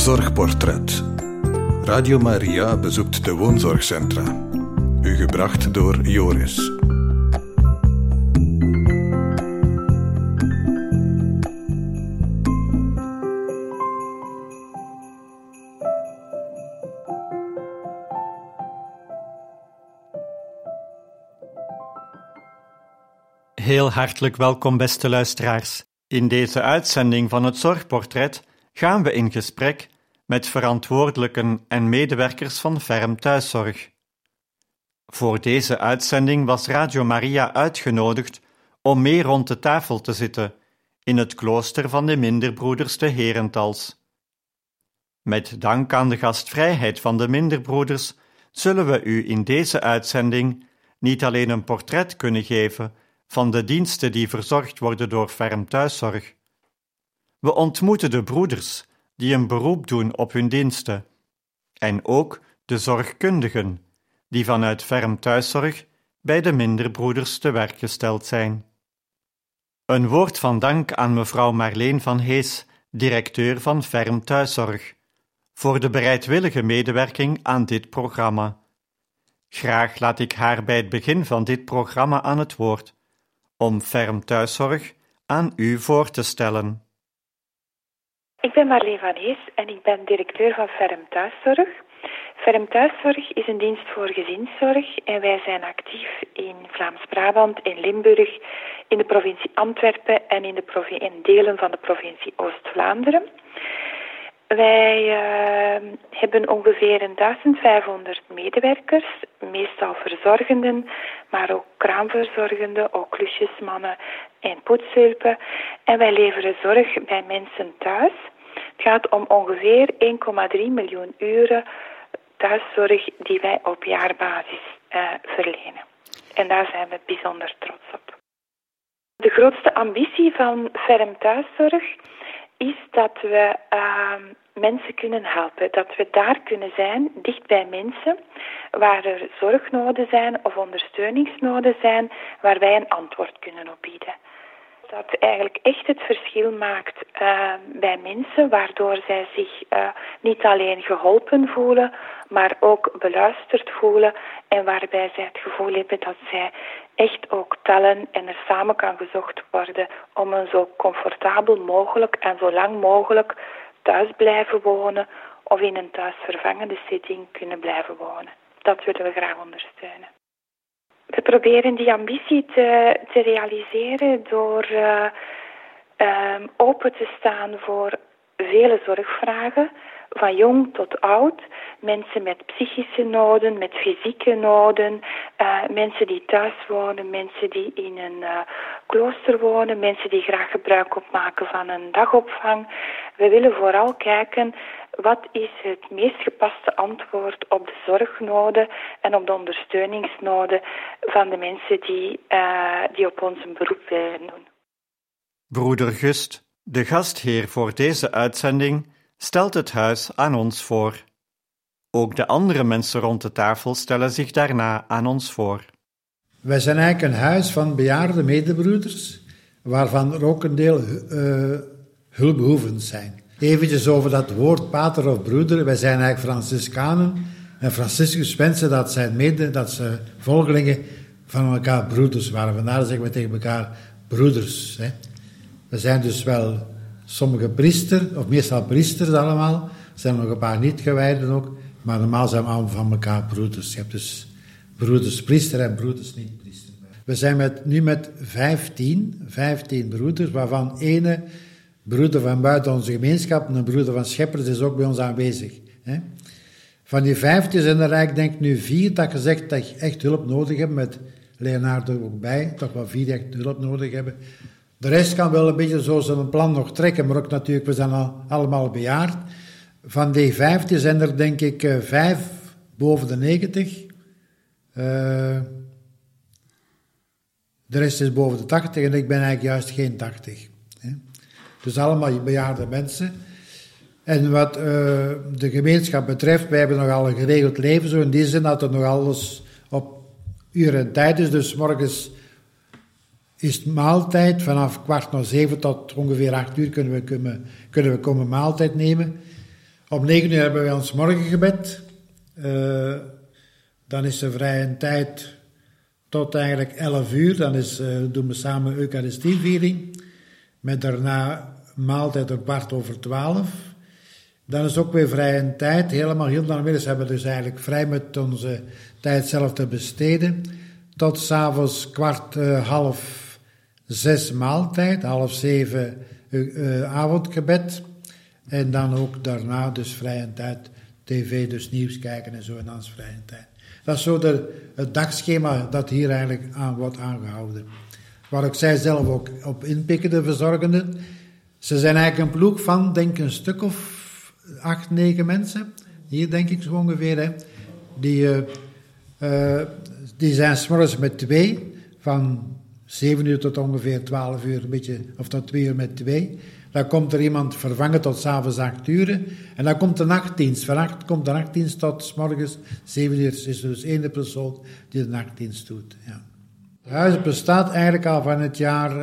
Zorgportret. Radio Maria bezoekt de woonzorgcentra. U gebracht door Joris. Heel hartelijk welkom, beste luisteraars. In deze uitzending van het Zorgportret gaan we in gesprek met verantwoordelijken en medewerkers van Ferm Thuiszorg. Voor deze uitzending was Radio Maria uitgenodigd om mee rond de tafel te zitten in het klooster van de Minderbroeders te Herentals. Met dank aan de gastvrijheid van de Minderbroeders zullen we u in deze uitzending niet alleen een portret kunnen geven van de diensten die verzorgd worden door Ferm Thuiszorg. We ontmoeten de broeders die een beroep doen op hun diensten en ook de zorgkundigen die vanuit Ferm Thuiszorg bij de Minderbroeders te werk gesteld zijn. Een woord van dank aan mevrouw Marleen van Hees, directeur van Ferm Thuiszorg, voor de bereidwillige medewerking aan dit programma. Graag laat ik haar bij het begin van dit programma aan het woord, om Ferm Thuiszorg aan u voor te stellen. Ik ben Marleen van Hees en ik ben directeur van Ferm Thuiszorg. Ferm Thuiszorg is een dienst voor gezinszorg en wij zijn actief in Vlaams-Brabant, in Limburg, in de provincie Antwerpen en in delen van de provincie Oost-Vlaanderen. Wij hebben ongeveer 1500 medewerkers, meestal verzorgenden, maar ook kraamverzorgenden, ook klusjesmannen en poetshulpen. En wij leveren zorg bij mensen thuis. Het gaat om ongeveer 1,3 miljoen uren thuiszorg die wij op jaarbasis verlenen. En daar zijn we bijzonder trots op. De grootste ambitie van Ferm Thuiszorg is dat we mensen kunnen helpen. Dat we daar kunnen zijn, dicht bij mensen, waar er zorgnoden zijn of ondersteuningsnoden zijn, waar wij een antwoord kunnen op bieden. Dat eigenlijk echt het verschil maakt bij mensen, waardoor zij zich niet alleen geholpen voelen, maar ook beluisterd voelen en waarbij zij het gevoel hebben dat zij echt ook tellen en er samen kan gezocht worden om een zo comfortabel mogelijk en zo lang mogelijk thuis blijven wonen of in een thuisvervangende setting kunnen blijven wonen. Dat willen we graag ondersteunen. We proberen die ambitie te realiseren door open te staan voor vele zorgvragen, van jong tot oud. Mensen met psychische noden, met fysieke noden, mensen die thuis wonen, mensen die in een klooster wonen, mensen die graag gebruik opmaken van een dagopvang. We willen vooral kijken wat is het meest gepaste antwoord op de zorgnoden en op de ondersteuningsnoden van de mensen die op ons een beroep willen doen. Broeder Gust, de gastheer voor deze uitzending, stelt het huis aan ons voor. Ook de andere mensen rond de tafel stellen zich daarna aan ons voor. Wij zijn eigenlijk een huis van bejaarde medebroeders, waarvan er ook een deel hulpbehoevend zijn. Eventjes over dat woord pater of broeder. Wij zijn eigenlijk Franciscanen en Franciscus wensen dat ze volgelingen van elkaar broeders waren. Vandaar zeggen we tegen elkaar broeders. Hè. We zijn dus wel sommige priester, of meestal priesters allemaal. Er zijn nog een paar niet-gewijden ook. Maar normaal zijn we allemaal van elkaar broeders. Je hebt dus broeders priester en broeders niet-priester. We zijn nu met 15 broeders, waarvan ene broeder van buiten onze gemeenschap en een broeder van Scheppers is ook bij ons aanwezig. Hè. Van die 15 zijn er eigenlijk denk ik nu 4 dat gezegd dat je echt hulp nodig hebt, met Leonardo er ook bij, toch wel 4 die echt hulp nodig hebben. De rest kan wel een beetje zo zijn plan nog trekken, maar ook natuurlijk, we zijn allemaal bejaard. Van die 15 zijn er denk ik 5 boven de 90. De rest is boven de 80 en ik ben eigenlijk juist geen 80. Hè. Dus allemaal bejaarde mensen. En wat de gemeenschap betreft, wij hebben nogal een geregeld leven, zo in die zin dat er nog alles op uur en tijd is. Dus morgens is het maaltijd, vanaf 6:15 tot ongeveer 8 uur kunnen we komen maaltijd nemen. Om 9 uur hebben wij ons morgengebed. Dan is er vrije tijd tot eigenlijk 11 uur. Dan doen we samen Eucharistieviering. Met daarna maaltijd op 11:15. Dan is ook weer vrije tijd. Helemaal heel de middag hebben we dus eigenlijk vrij met onze tijd zelf te besteden. Tot 's avonds 5:45 maaltijd. 6:30 avondgebed. En dan ook daarna dus vrije tijd. TV, dus nieuws kijken en zo. En dan is vrije tijd. Dat is zo het dagschema dat hier eigenlijk aan wordt aangehouden. Waar ik zij zelf ook op inpikken, de verzorgenden. Ze zijn eigenlijk een ploeg van, denk ik, een stuk of 8, 9 mensen. Hier denk ik zo ongeveer. Hè. Die zijn 's morgens met 2. Van 7 uur tot ongeveer 12 uur. Een beetje, of tot 2 uur met 2. Dan komt er iemand vervangen tot 's avonds 8 uur. En dan komt de nachtdienst. Van 8 komt de nachtdienst tot 's morgens 7 uur. Is er dus 1 persoon die de nachtdienst doet. Ja. Het huis bestaat eigenlijk al van het jaar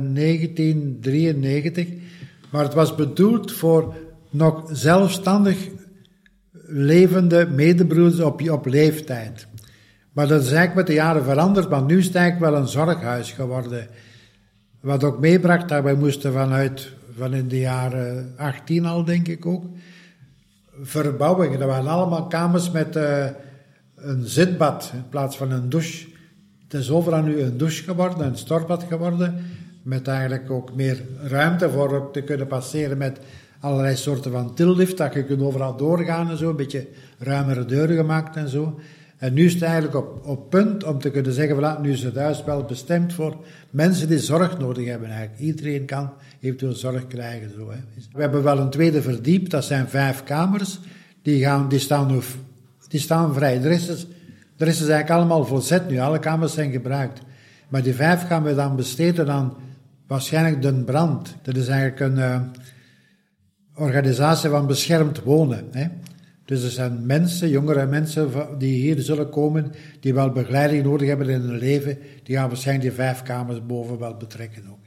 1993. Maar het was bedoeld voor nog zelfstandig levende medebroeders op leeftijd. Maar dat is eigenlijk met de jaren veranderd. Maar nu is het eigenlijk wel een zorghuis geworden. Wat ook meebracht dat wij moesten van in de jaren 18 al, denk ik ook, verbouwingen. Dat waren allemaal kamers met een zitbad in plaats van een douche. Het is overal nu een douche geworden, een stortbad geworden, met eigenlijk ook meer ruimte voor ook te kunnen passeren met allerlei soorten van tillift, dat je kunt overal doorgaan en zo, een beetje ruimere deuren gemaakt en zo. En nu is het eigenlijk op punt om te kunnen zeggen, voilà, nu is het huis wel bestemd voor mensen die zorg nodig hebben eigenlijk. Iedereen kan eventueel zorg krijgen. Zo, hè. We hebben wel een tweede verdiep, dat zijn 5 kamers. Die staan vrij. De rest is eigenlijk allemaal volzet nu, alle kamers zijn gebruikt. Maar die 5 gaan we dan besteden aan waarschijnlijk Den Brand. Dat is eigenlijk een organisatie van beschermd wonen, hè. Dus er zijn mensen, jongere mensen die hier zullen komen, die wel begeleiding nodig hebben in hun leven, die gaan waarschijnlijk die 5 kamers boven wel betrekken ook.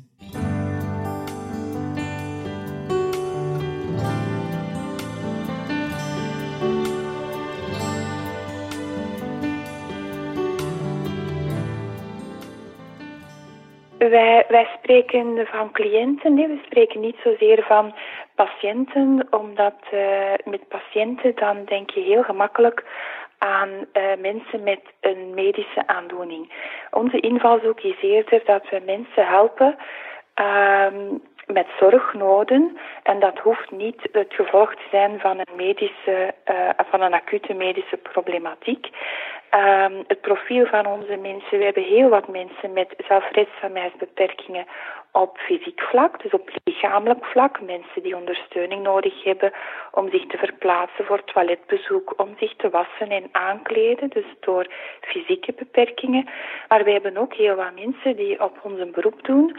Wij spreken van cliënten, nee, we spreken niet zozeer van patiënten, omdat met patiënten dan denk je heel gemakkelijk aan mensen met een medische aandoening. Onze invalshoek is eerder dat we mensen helpen met zorgnoden en dat hoeft niet het gevolg te zijn van een acute medische problematiek. Het profiel van onze mensen, we hebben heel wat mensen met zelfredzaamheidsbeperkingen op fysiek vlak, dus op lichamelijk vlak. Mensen die ondersteuning nodig hebben om zich te verplaatsen voor toiletbezoek, om zich te wassen en aankleden, dus door fysieke beperkingen. Maar we hebben ook heel wat mensen die op ons een beroep doen,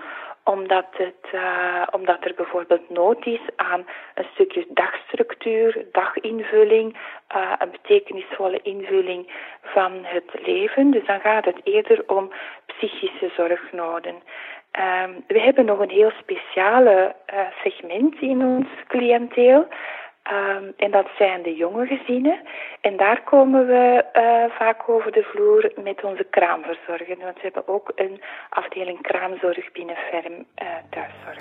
omdat er bijvoorbeeld nood is aan een stukje dagstructuur, daginvulling, een betekenisvolle invulling van het leven. Dus dan gaat het eerder om psychische zorgnoden. We hebben nog een heel speciale segment in ons cliënteel. En dat zijn de jonge gezinnen. En daar komen we vaak over de vloer met onze kraamverzorgers. Want we hebben ook een afdeling kraamzorg binnen Ferm Thuiszorg.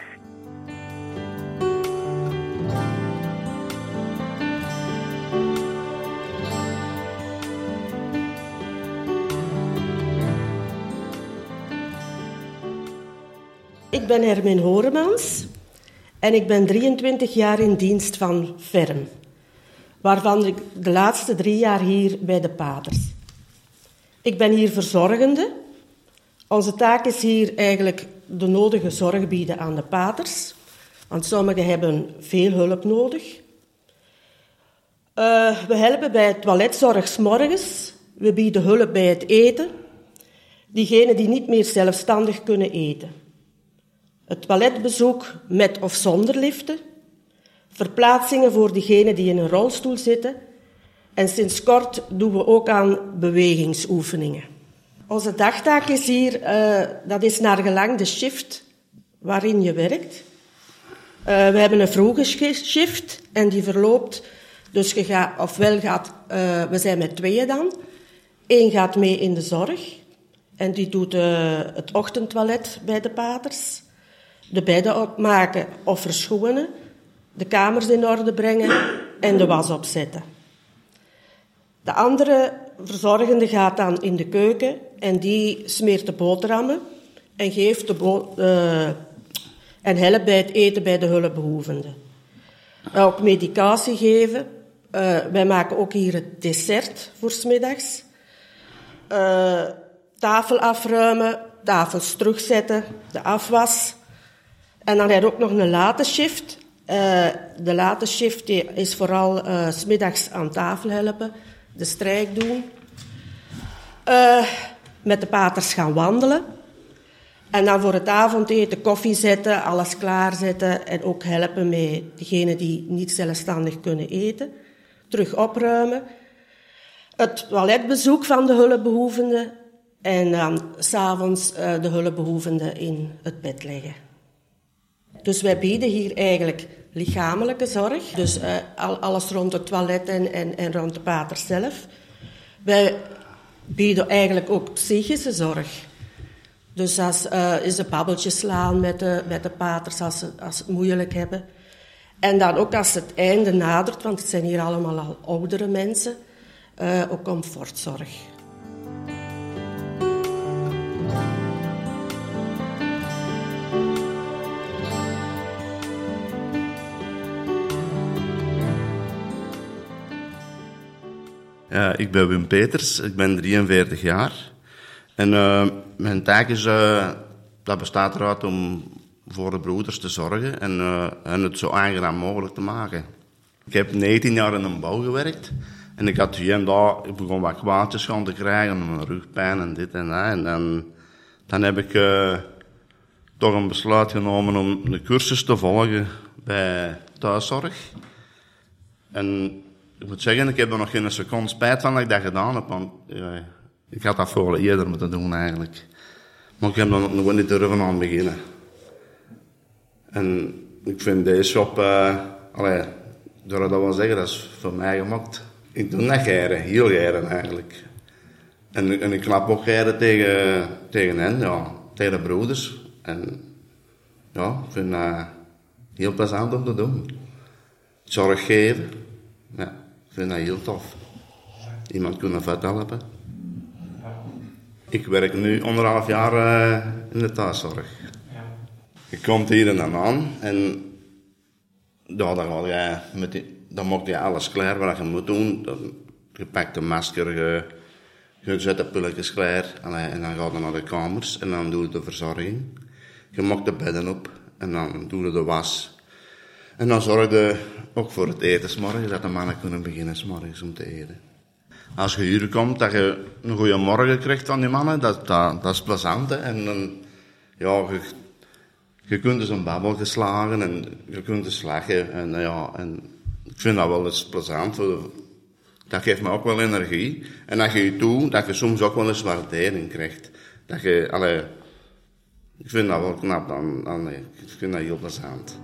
Ik ben Hermin Horemans en ik ben 23 jaar in dienst van Ferm, waarvan ik de laatste 3 jaar hier bij de paters. Ik ben hier verzorgende. Onze taak is hier eigenlijk de nodige zorg bieden aan de paters, want sommigen hebben veel hulp nodig. We helpen bij toiletzorg 's morgens. We bieden hulp bij het eten. Diegenen die niet meer zelfstandig kunnen eten. Het toiletbezoek met of zonder liften. Verplaatsingen voor diegenen die in een rolstoel zitten. En sinds kort doen we ook aan bewegingsoefeningen. Onze dagtaak is hier, dat is naar gelang de shift waarin je werkt. We hebben een vroege shift En die verloopt, dus we zijn met 2 dan. 1 gaat mee in de zorg. En die doet het ochtendtoilet bij de paters. De bedden opmaken of verschonen. De kamers in orde brengen en de was opzetten. De andere verzorgende gaat dan in de keuken en die smeert de boterhammen en geeft en helpt bij het eten bij de hulpbehoevenden. Ook medicatie geven. Wij maken ook hier het dessert voor 's middags. Tafel afruimen, tafels terugzetten, de afwas. En dan heb je ook nog een late shift. De late shift is vooral 's middags aan tafel helpen, de strijk doen. Met de paters gaan wandelen. En dan voor het avondeten koffie zetten, alles klaarzetten. En ook helpen met degenen die niet zelfstandig kunnen eten. Terug opruimen. Het toiletbezoek van de hulpbehoevenden. En dan 's avonds de hulpbehoevenden in het bed leggen. Dus wij bieden hier eigenlijk lichamelijke zorg. Dus alles rond het toilet en rond de paters zelf. Wij bieden eigenlijk ook psychische zorg. Dus is een babbeltje slaan met de paters als ze het moeilijk hebben. En dan ook als het einde nadert, want het zijn hier allemaal al oudere mensen, ook comfortzorg. Ja, ik ben Wim Peters, ik ben 43 jaar. En mijn taak is, dat bestaat eruit om voor de broeders te zorgen en het zo aangenaam mogelijk te maken. Ik heb 19 jaar in een bouw gewerkt en ik had hier en daar, ik begon wat kwaadjes gaan te krijgen, een rugpijn en dit en dat. En dan heb ik toch een besluit genomen om een cursus te volgen bij thuiszorg. En ik moet zeggen, ik heb er nog geen seconde spijt van dat ik dat gedaan heb, want ik had dat veel eerder moeten doen eigenlijk. Maar ik heb er nog niet durven aan beginnen. En ik vind deze job, door dat wel zeggen, dat is voor mij gemaakt. Ik doe dat heel geiren eigenlijk. En ik knap ook geiren tegen hen, ja, tegen de broeders. En ja, ik vind dat heel plezant om te doen. Zorg geven, ja, ik vind dat heel tof. Iemand kunnen vet helpen. Ik werk nu 1,5 jaar in de thuiszorg. Je komt hier en dan aan en ja, dan maak je alles klaar wat je moet doen. Je pakt de masker, je zet de pulletjes klaar en dan ga je naar de kamers en dan doe je de verzorging. Je maakt de bedden op en dan doe je de was. En dan zorg je ook voor het eten 's morgens, dat de mannen kunnen beginnen 's morgens om te eten. Als je hier komt, dat je een goede morgen krijgt van die mannen, dat is plezant. Hè? En dan, ja, je kunt dus een babbel geslagen en je kunt dus lachen. En ik vind dat wel eens plezant. Dat geeft me ook wel energie. En dat je doet, dat je soms ook wel eens waardering krijgt. Ik vind dat wel knap, ik vind dat heel plezant.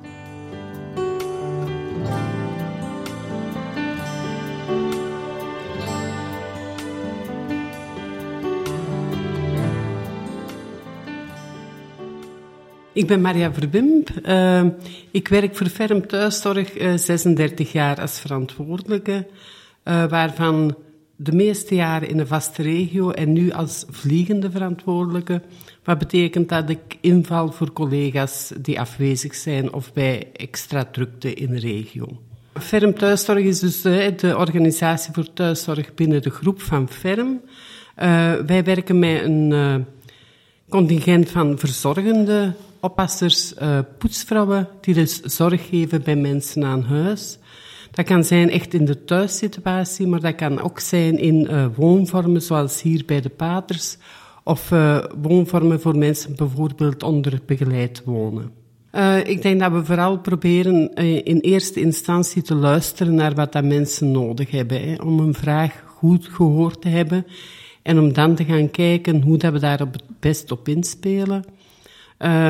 Ik ben Maria Verwimp. Ik werk voor Ferm Thuiszorg 36 jaar als verantwoordelijke, waarvan de meeste jaren in een vaste regio en nu als vliegende verantwoordelijke. Wat betekent dat ik inval voor collega's die afwezig zijn of bij extra drukte in de regio. Ferm Thuiszorg is dus de organisatie voor thuiszorg binnen de groep van Ferm. Wij werken met een contingent van verzorgende oppassers, poetsvrouwen, die dus zorg geven bij mensen aan huis. Dat kan zijn echt in de thuissituatie, maar dat kan ook zijn in woonvormen, zoals hier bij de paters, of woonvormen voor mensen bijvoorbeeld onder begeleid wonen. Ik denk dat we vooral proberen in eerste instantie te luisteren naar wat dat mensen nodig hebben, om een vraag goed gehoord te hebben en om dan te gaan kijken hoe dat we daar het best op inspelen.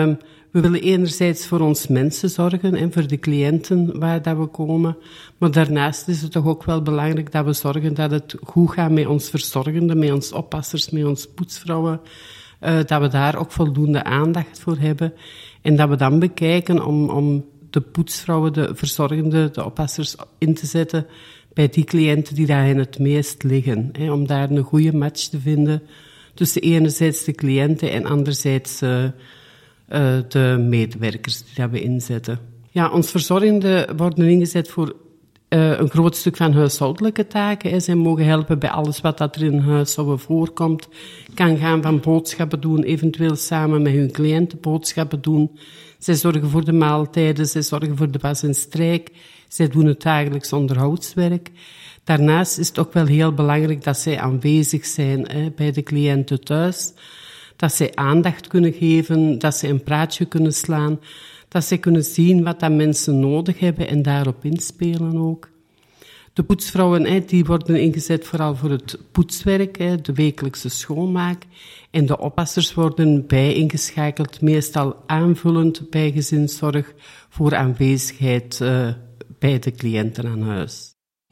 We willen enerzijds voor ons mensen zorgen en voor de cliënten waar dat we komen. Maar daarnaast is het toch ook wel belangrijk dat we zorgen dat het goed gaat met ons verzorgenden, met ons oppassers, met ons poetsvrouwen. Dat we daar ook voldoende aandacht voor hebben. En dat we dan bekijken om de poetsvrouwen, de verzorgenden, de oppassers in te zetten bij die cliënten die daarin het meest liggen. Hè, om daar een goede match te vinden tussen enerzijds de cliënten en anderzijds de medewerkers die dat we inzetten. Ja, ons verzorgenden worden ingezet voor een groot stuk van huishoudelijke taken. Hè. Zij mogen helpen bij alles wat dat er in huis voorkomt. Kan gaan van boodschappen doen, eventueel samen met hun cliënten boodschappen doen. Zij zorgen voor de maaltijden, zij zorgen voor de was en strijk. Zij doen het dagelijks onderhoudswerk. Daarnaast is het ook wel heel belangrijk dat zij aanwezig zijn bij de cliënten thuis. Dat zij aandacht kunnen geven, dat zij een praatje kunnen slaan. Dat zij kunnen zien wat dat mensen nodig hebben en daarop inspelen ook. De poetsvrouwen die worden ingezet vooral voor het poetswerk, de wekelijkse schoonmaak. En de oppassers worden bij ingeschakeld, meestal aanvullend bij gezinszorg, voor aanwezigheid bij de cliënten aan huis.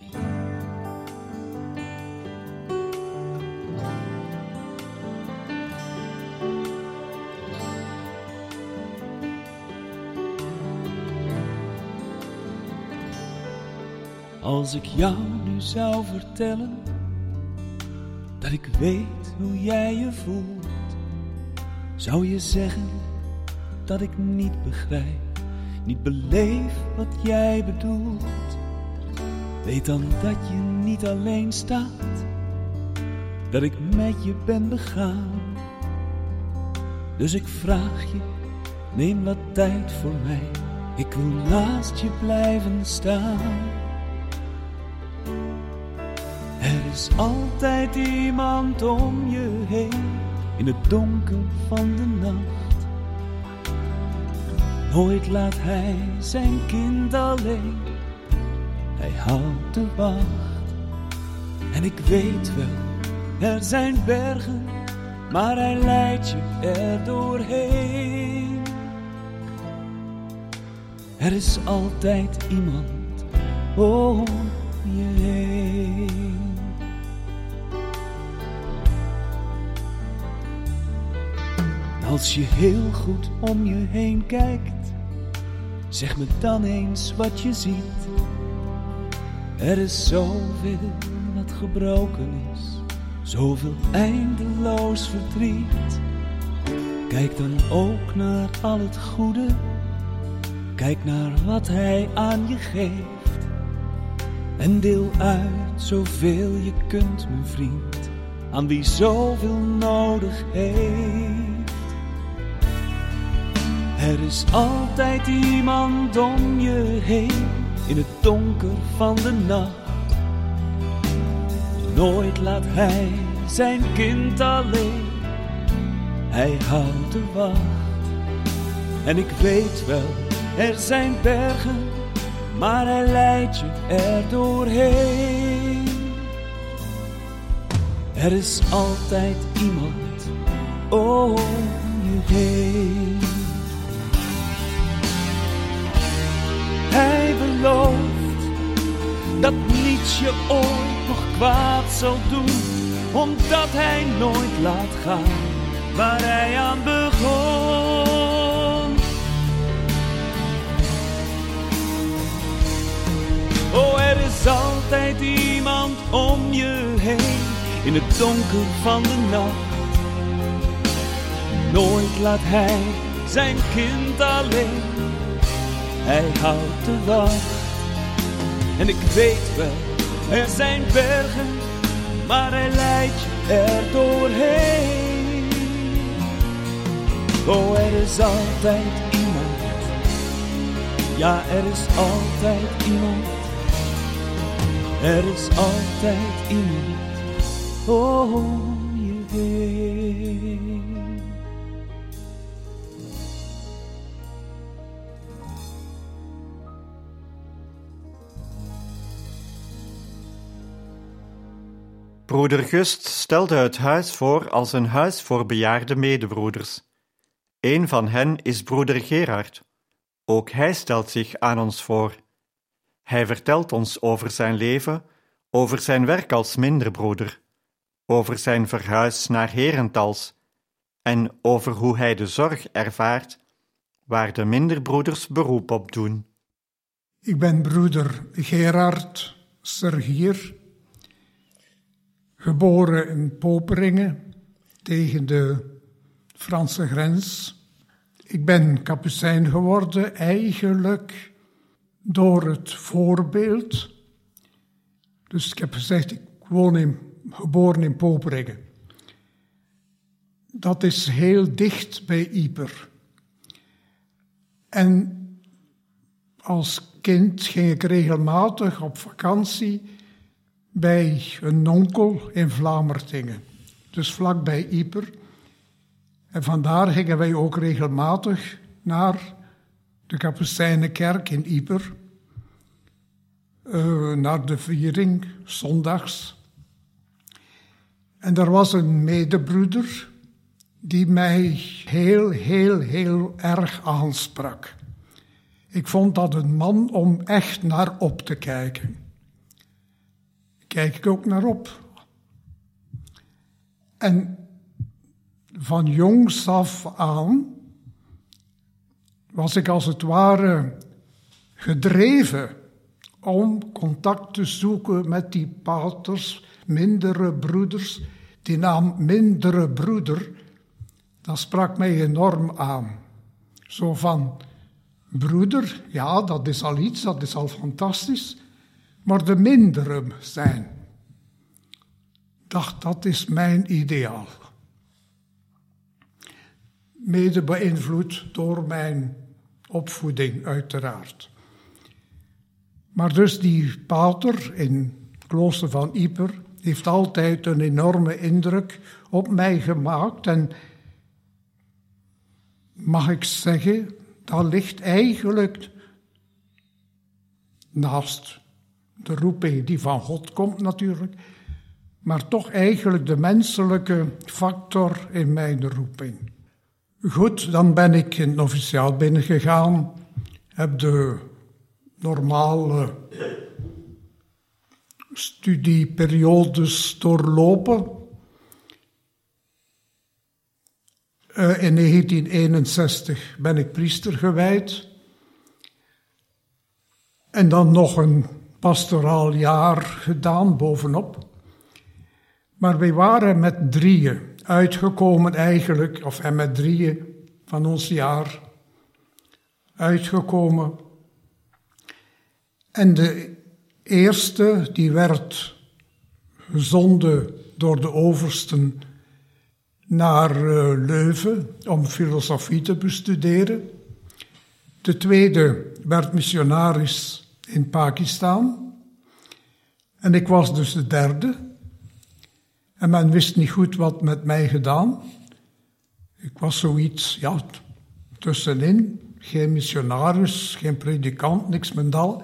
Als ik jou nu zou vertellen dat ik weet hoe jij je voelt, zou je zeggen dat ik niet begrijp, niet beleef wat jij bedoelt. Weet dan dat je niet alleen staat, dat ik met je ben begaan. Dus ik vraag je, neem wat tijd voor mij, ik wil naast je blijven staan. Er is altijd iemand om je heen, in het donker van de nacht. Nooit laat hij zijn kind alleen, hij houdt de wacht. En ik weet wel, er zijn bergen, maar hij leidt je er doorheen. Er is altijd iemand om je heen. Als je heel goed om je heen kijkt, zeg me dan eens wat je ziet. Er is zoveel wat gebroken is, zoveel eindeloos verdriet. Kijk dan ook naar al het goede, kijk naar wat hij aan je geeft. En deel uit zoveel je kunt, mijn vriend, aan wie zoveel nodig heeft. Er is altijd iemand om je heen, in het donker van de nacht. Nooit laat hij zijn kind alleen, hij houdt de wacht. En ik weet wel, er zijn bergen, maar hij leidt je er doorheen. Er is altijd iemand om je heen. Hij belooft dat niets je ooit nog kwaad zal doen, omdat hij nooit laat gaan waar hij aan begon. Oh, er is altijd iemand om je heen, in het donker van de nacht. Nooit laat hij zijn kind alleen, hij houdt de wacht. En ik weet wel, er zijn bergen, maar hij leidt je er doorheen. Oh, er is altijd iemand, ja, er is altijd iemand. Er is altijd iemand om je heen. Broeder Gust stelde het huis voor als een huis voor bejaarde medebroeders. Een van hen is broeder Gerard. Ook hij stelt zich aan ons voor. Hij vertelt ons over zijn leven, over zijn werk als minderbroeder, over zijn verhuis naar Herentals en over hoe hij de zorg ervaart waar de minderbroeders beroep op doen. Ik ben broeder Gerard Sergier, geboren in Poperingen tegen de Franse grens. Ik ben kapucijn geworden eigenlijk door het voorbeeld. Dus ik heb gezegd, ik geboren in Poperingen. Dat is heel dicht bij Yper. En als kind ging ik regelmatig op vakantie bij een onkel in Vlamertingen. Dus vlakbij Yper. En vandaar gingen wij ook regelmatig naar de Kapucijnenkerk in Yper. Naar de viering, zondags. En er was een medebroeder die mij heel erg aansprak. Ik vond dat een man om echt naar op te kijken. Kijk ik ook naar op. En van jongs af aan was ik als het ware gedreven om contact te zoeken met die paters, mindere broeders. Die naam mindere broeder, dat sprak mij enorm aan. Zo van, broeder, ja, dat is al iets, dat is al fantastisch, maar de mindere zijn. Dacht, dat is mijn ideaal. Mede beïnvloed door mijn opvoeding, uiteraard. Maar dus die pater in het klooster van Yper heeft altijd een enorme indruk op mij gemaakt. En mag ik zeggen, dat ligt eigenlijk naast de roeping die van God komt natuurlijk, maar toch eigenlijk de menselijke factor in mijn roeping. Goed, dan ben ik in het noviciaat binnengegaan, heb de normale studieperiodes doorlopen. In 1961 ben ik priester gewijd. En dan nog een pastoraal jaar gedaan bovenop. Maar wij waren met drieën uitgekomen eigenlijk, of met drieën van ons jaar uitgekomen. En de eerste, die werd gezonden door de oversten naar Leuven om filosofie te bestuderen. De tweede werd missionaris in Pakistan. En ik was dus de derde. En men wist niet goed wat met mij gedaan. Ik was zoiets, ja, tussenin. Geen missionaris, geen predikant, niks mendal.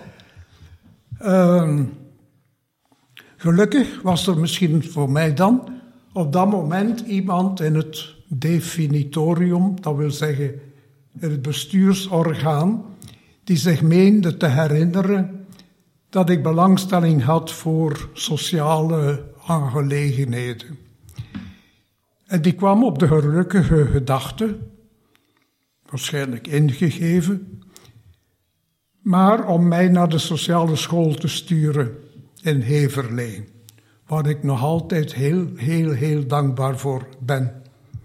Gelukkig was er misschien voor mij dan op dat moment iemand in het definitorium, dat wil zeggen in het bestuursorgaan, die zich meende te herinneren dat ik belangstelling had voor sociale aangelegenheden. En die kwam op de gelukkige gedachte, waarschijnlijk ingegeven, maar om mij naar de sociale school te sturen in Heverlee, waar ik nog altijd heel dankbaar voor ben.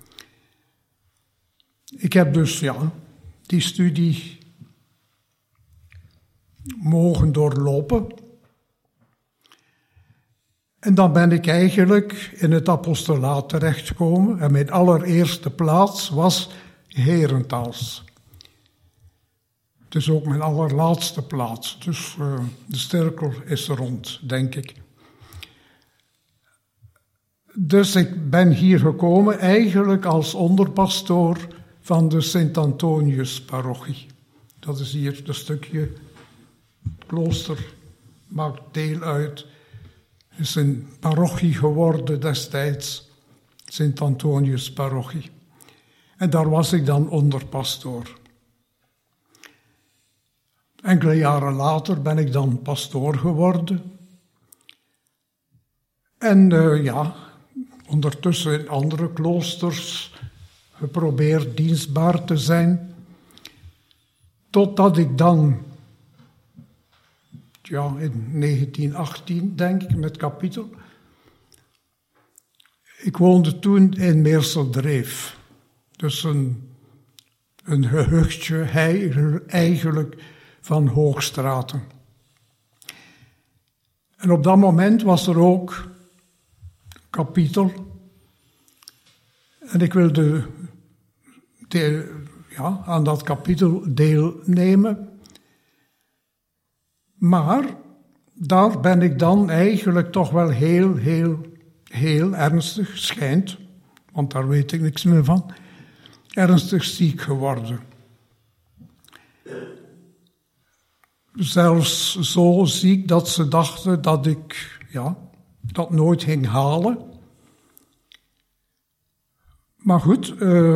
Ik heb dus, die studie mogen doorlopen. En dan ben ik eigenlijk in het apostolaat terechtgekomen. En mijn allereerste plaats was Herentals. Het is ook mijn allerlaatste plaats. Dus de cirkel is rond, denk ik. Dus ik ben hier gekomen eigenlijk als onderpastoor van de Sint-Antonius-parochie. Dat is hier een stukje. Het klooster maakt deel uit. Het is een parochie geworden destijds. Sint-Antonius-parochie. En daar was ik dan onderpastoor. Enkele jaren later ben ik dan pastoor geworden. En ondertussen in andere kloosters geprobeerd dienstbaar te zijn. Totdat ik dan, in 1918 denk ik, met Kapitel. Ik woonde toen in Meerseldreef. Dus een gehuchtje eigenlijk van Hoogstraten. En op dat moment was er ook Kapitel. En ik wilde aan dat Kapitel deelnemen. Maar daar ben ik dan eigenlijk toch wel heel ernstig, schijnt, want daar weet ik niks meer van, ernstig ziek geworden. Zelfs zo ziek dat ze dachten dat ik dat nooit ging halen. Maar goed,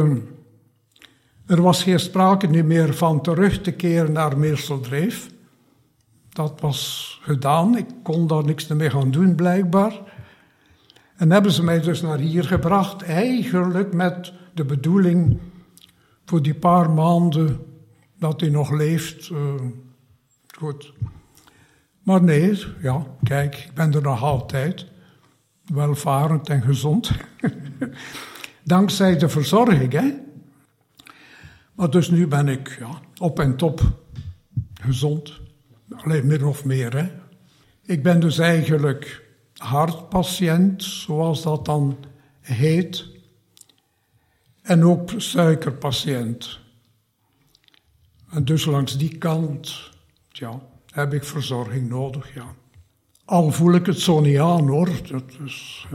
er was geen sprake meer van terug te keren naar Meerseldreef. Dat was gedaan, ik kon daar niks meer gaan doen blijkbaar. En hebben ze mij dus naar hier gebracht, eigenlijk met de bedoeling voor die paar maanden dat hij nog leeft. Goed. Maar nee, kijk, ik ben er nog altijd. Welvarend en gezond. Dankzij de verzorging, hè. Maar dus nu ben ik op en top gezond. Alleen min of meer, hè. Ik ben dus eigenlijk hartpatiënt, zoals dat dan heet. En ook suikerpatiënt. En dus langs die kant, heb ik verzorging nodig, Al voel ik het zo niet aan, hoor. Dat is,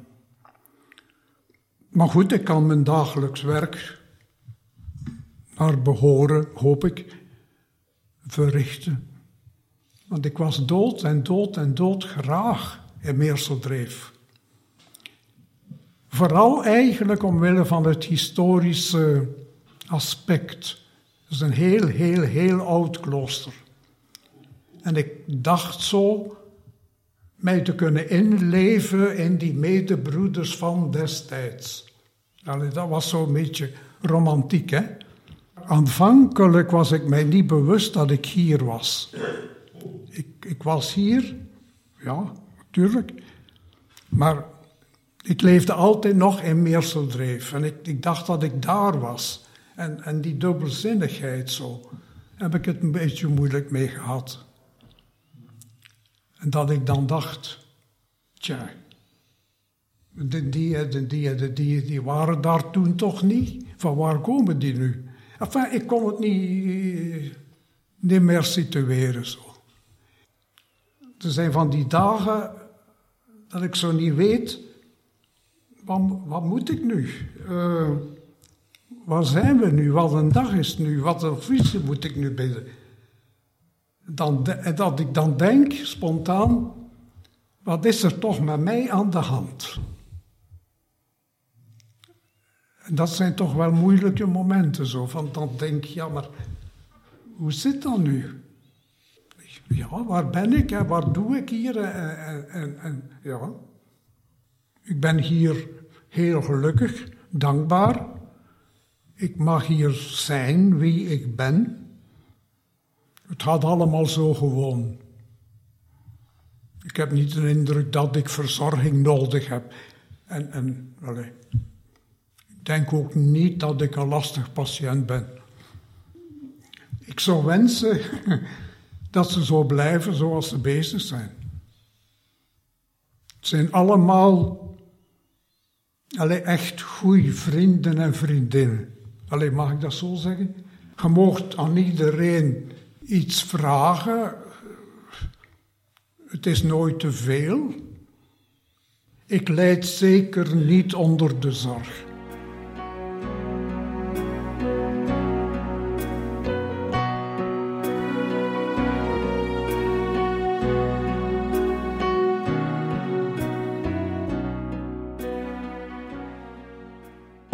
Maar goed, ik kan mijn dagelijks werk naar behoren, hoop ik, verrichten. Want ik was dood graag in Meerseldreef. Vooral eigenlijk omwille van het historische aspect. Het is een heel oud klooster. En ik dacht zo mij te kunnen inleven in die medebroeders van destijds. Dat was zo'n beetje romantiek, hè. Aanvankelijk was ik mij niet bewust dat ik hier was. Ik was hier, natuurlijk. Maar ik leefde altijd nog in Meerseldreef. En ik dacht dat ik daar was. En die dubbelzinnigheid zo, heb ik het een beetje moeilijk mee gehad. En dat ik dan dacht, die waren daar toen toch niet? Van waar komen die nu? Enfin, ik kon het niet meer situeren zo. Er zijn van die dagen dat ik zo niet weet, wat moet ik nu? Waar zijn we nu? Wat een dag is het nu? Wat een visie moet ik nu bidden? Dat ik dan denk, spontaan, wat is er toch met mij aan de hand? En dat zijn toch wel moeilijke momenten zo, van dan denk je, maar hoe zit dat nu? Waar ben ik en wat doe ik hier? Ik ben hier heel gelukkig, dankbaar. Ik mag hier zijn wie ik ben. Het gaat allemaal zo gewoon. Ik heb niet de indruk dat ik verzorging nodig heb. Ik denk ook niet dat ik een lastig patiënt ben. Ik zou wensen dat ze zo blijven zoals ze bezig zijn. Het zijn allemaal echt goede vrienden en vriendinnen. Mag ik dat zo zeggen? Je moogt aan iedereen iets vragen. Het is nooit te veel. Ik lijd zeker niet onder de zorg.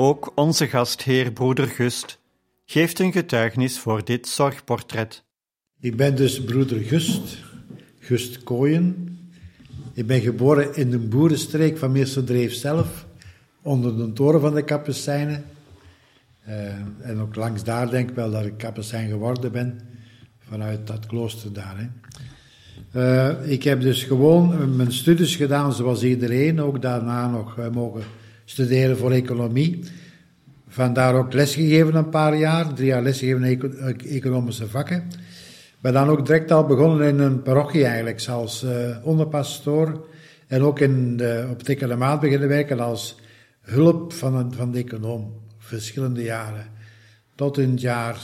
Ook onze gastheer broeder Gust geeft een getuigenis voor dit zorgportret. Ik ben dus broeder Gust Kooyen. Ik ben geboren in de boerenstreek van Meesterdreef zelf, onder de toren van de Kapucijnen. En ook langs daar denk ik wel dat ik Kapucijn geworden ben, vanuit dat klooster daar. Hè. Ik heb dus gewoon mijn studies gedaan zoals iedereen, ook daarna nog mogen studeren voor economie. Vandaar ook lesgegeven een paar jaar, 3 jaar lesgegeven in economische vakken. Ben dan ook direct al begonnen in een parochie eigenlijk, als onderpastoor. En ook op Dikke de Maat beginnen werken als hulp van de econoom, verschillende jaren. Tot in het jaar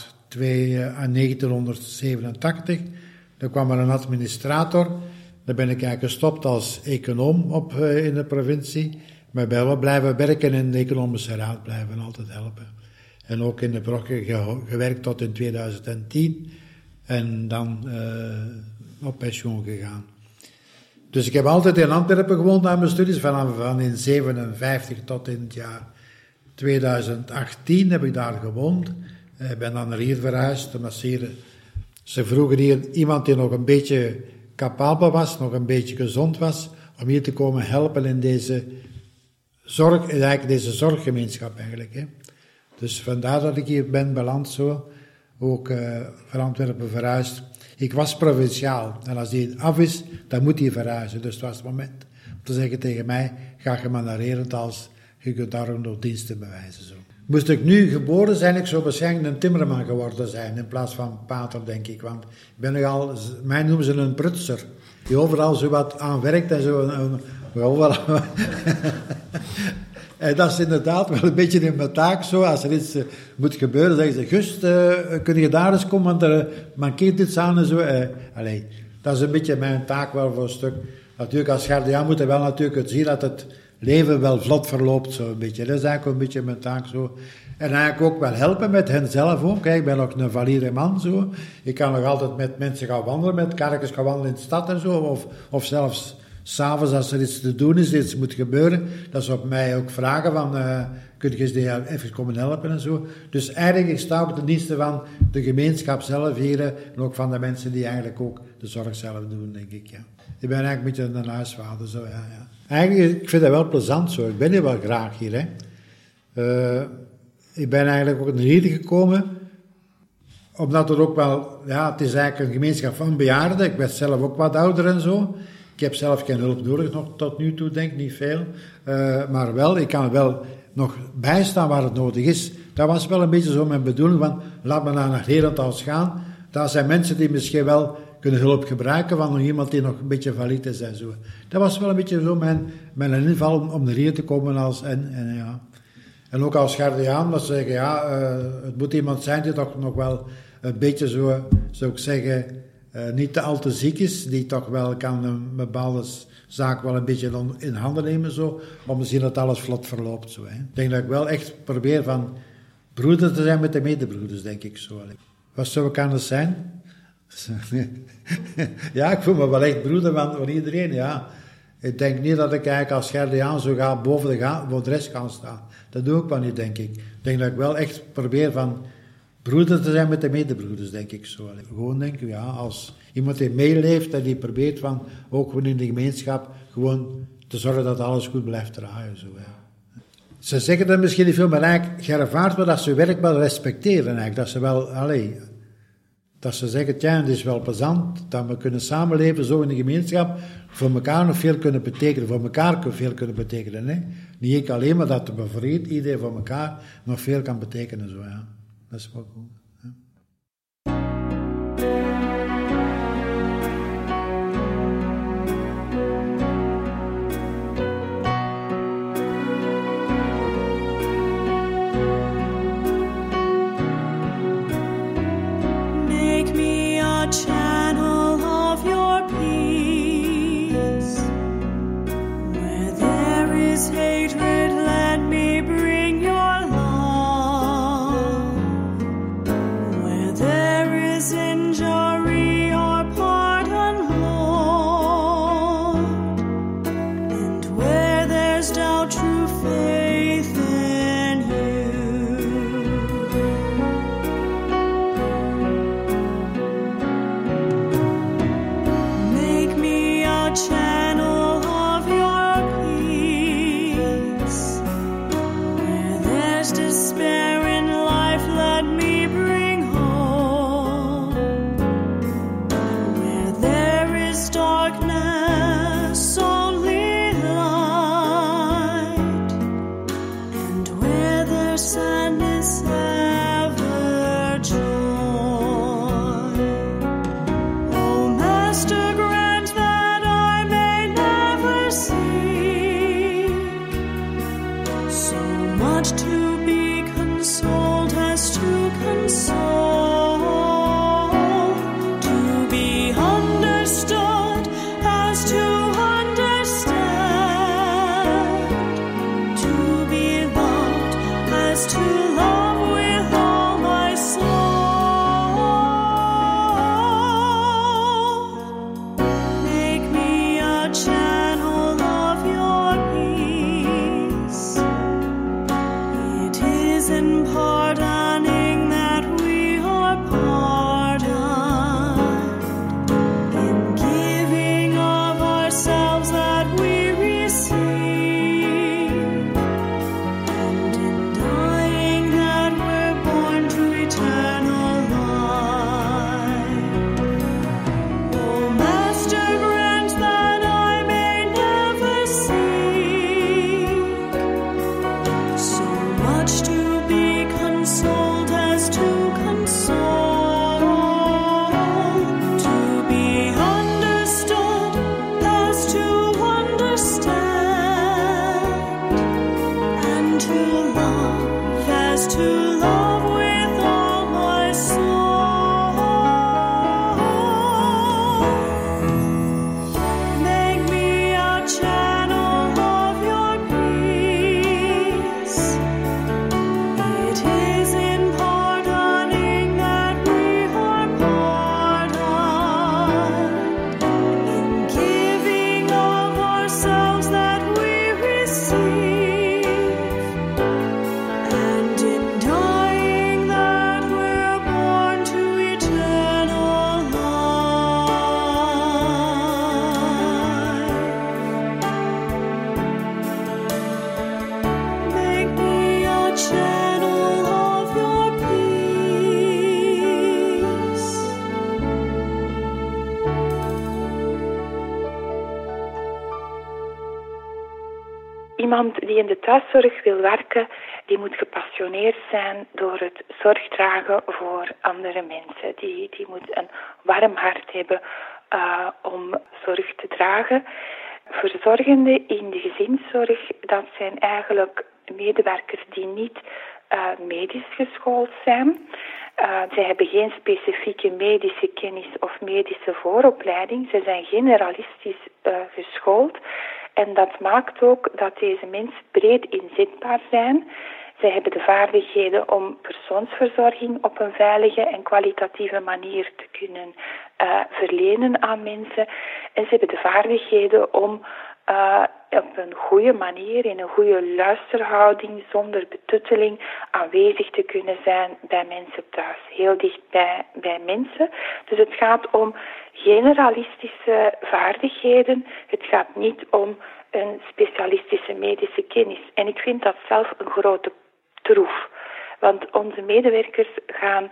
1987. Dan kwam er een administrator. Dan ben ik eigenlijk gestopt als econoom in de provincie. Maar ben wel blijven werken in de economische raad, blijven altijd helpen. En ook in de parochie gewerkt tot in 2010. En dan op pensioen gegaan. Dus ik heb altijd in Antwerpen gewoond na mijn studies. Van in 1957 tot in het jaar 2018 heb ik daar gewoond. Ik ben dan naar hier verhuisd. Omdat ze vroegen hier iemand die nog een beetje capabel was, nog een beetje gezond was, om hier te komen helpen in deze zorggemeenschap eigenlijk. Hè. Dus vandaar dat ik hier ben beland zo. Ook van Antwerpen verhuisd. Ik was provinciaal. En als die af is, dan moet hij verhuizen. Dus het was het moment om te zeggen tegen mij, ga je maar naar Herentals, je kunt daar ook nog diensten bewijzen. Zo. Moest ik nu geboren zijn, ik zou waarschijnlijk een timmerman geworden zijn, in plaats van pater, denk ik. Want ik ben nogal, mij noemen ze een prutser, die overal zo wat aan werkt en zo. En dat is inderdaad wel een beetje in mijn taak zo. Als er iets moet gebeuren, zeggen ze, Gust, kun je daar eens komen, want er mankeert iets aan en zo. Dat is een beetje mijn taak wel voor een stuk. Natuurlijk, als gardiaan moet je wel natuurlijk zien dat het leven wel vlot verloopt, zo een beetje. Dat is eigenlijk een beetje mijn taak zo. En eigenlijk ook wel helpen met hen zelf ook. Kijk, ik ben ook een valide man zo. Ik kan nog altijd met mensen gaan wandelen, met karretjes gaan wandelen in de stad en zo. Of zelfs 's'avonds als er iets te doen is, iets moet gebeuren, dat ze op mij ook vragen van, kun je eens even komen helpen en zo. Dus eigenlijk, ik sta ook ten dienste van de gemeenschap zelf hier, en ook van de mensen die eigenlijk ook de zorg zelf doen, denk ik, ja. Ik ben eigenlijk een beetje een huisvader, zo, ja. Eigenlijk, ik vind dat wel plezant zo, ik ben hier wel graag hier, hè. Ik ben eigenlijk ook naar hier gekomen, omdat er ook wel, ja, het is eigenlijk een gemeenschap van bejaarden, ik ben zelf ook wat ouder en zo. Ik heb zelf geen hulp nodig, nog tot nu toe, denk ik, niet veel. Maar wel, ik kan wel nog bijstaan waar het nodig is. Dat was wel een beetje zo mijn bedoeling van, laat me naar Herentals gaan. Daar zijn mensen die misschien wel kunnen hulp gebruiken van iemand die nog een beetje valide is en zo. Dat was wel een beetje zo mijn inval om naar hier te komen als, ja. En ook als gardiaan, dat ze zeggen, ja, het moet iemand zijn die toch nog wel een beetje zo, zou ik zeggen, niet te al te ziek is, die toch wel kan een bepaalde zaak wel een beetje in handen nemen, zo, om te zien dat alles vlot verloopt. Zo, hè. Ik denk dat ik wel echt probeer van broeder te zijn met de medebroeders, denk ik zo. Wat zou ik anders zijn? Ja, ik voel me wel echt broeder van iedereen, ja. Ik denk niet dat ik eigenlijk als gardiaan zo ga boven de rest gaan staan. Dat doe ik wel niet, denk ik. Ik denk dat ik wel echt probeer van broeder te zijn met de medebroeders, denk ik zo. Gewoon denk ik, ja, als iemand die meeleeft en die probeert van, ook gewoon in de gemeenschap, gewoon te zorgen dat alles goed blijft draaien. Zo, ja. Ze zeggen dat misschien niet veel, maar eigenlijk, je ervaart wel dat ze werk wel respecteren eigenlijk. Dat ze wel, dat ze zeggen, tja, het is wel plezant dat we kunnen samenleven zo in de gemeenschap, voor elkaar nog veel kunnen betekenen, voor elkaar veel kunnen betekenen. Hè? Niet ik alleen, maar dat we voor iedereen voor elkaar nog veel kan betekenen. Zo, ja. Dat is wel goed. Ja. Make me a channel of your peace. Where there is hatred, let me bring your love. Iemand die in de thuiszorg wil werken, die moet gepassioneerd zijn door het zorg dragen voor andere mensen. Die moet een warm hart hebben om zorg te dragen. Verzorgenden in de gezinszorg, dat zijn eigenlijk medewerkers die niet medisch geschoold zijn. Zij hebben geen specifieke medische kennis of medische vooropleiding. Ze zijn generalistisch geschoold. En dat maakt ook dat deze mensen breed inzetbaar zijn. Zij hebben de vaardigheden om persoonsverzorging op een veilige en kwalitatieve manier te kunnen verlenen aan mensen. En ze hebben de vaardigheden om op een goede manier, in een goede luisterhouding, zonder betutteling, aanwezig te kunnen zijn bij mensen thuis. Heel dicht bij mensen. Dus het gaat om generalistische vaardigheden. Het gaat niet om een specialistische medische kennis. En ik vind dat zelf een grote troef. Want onze medewerkers gaan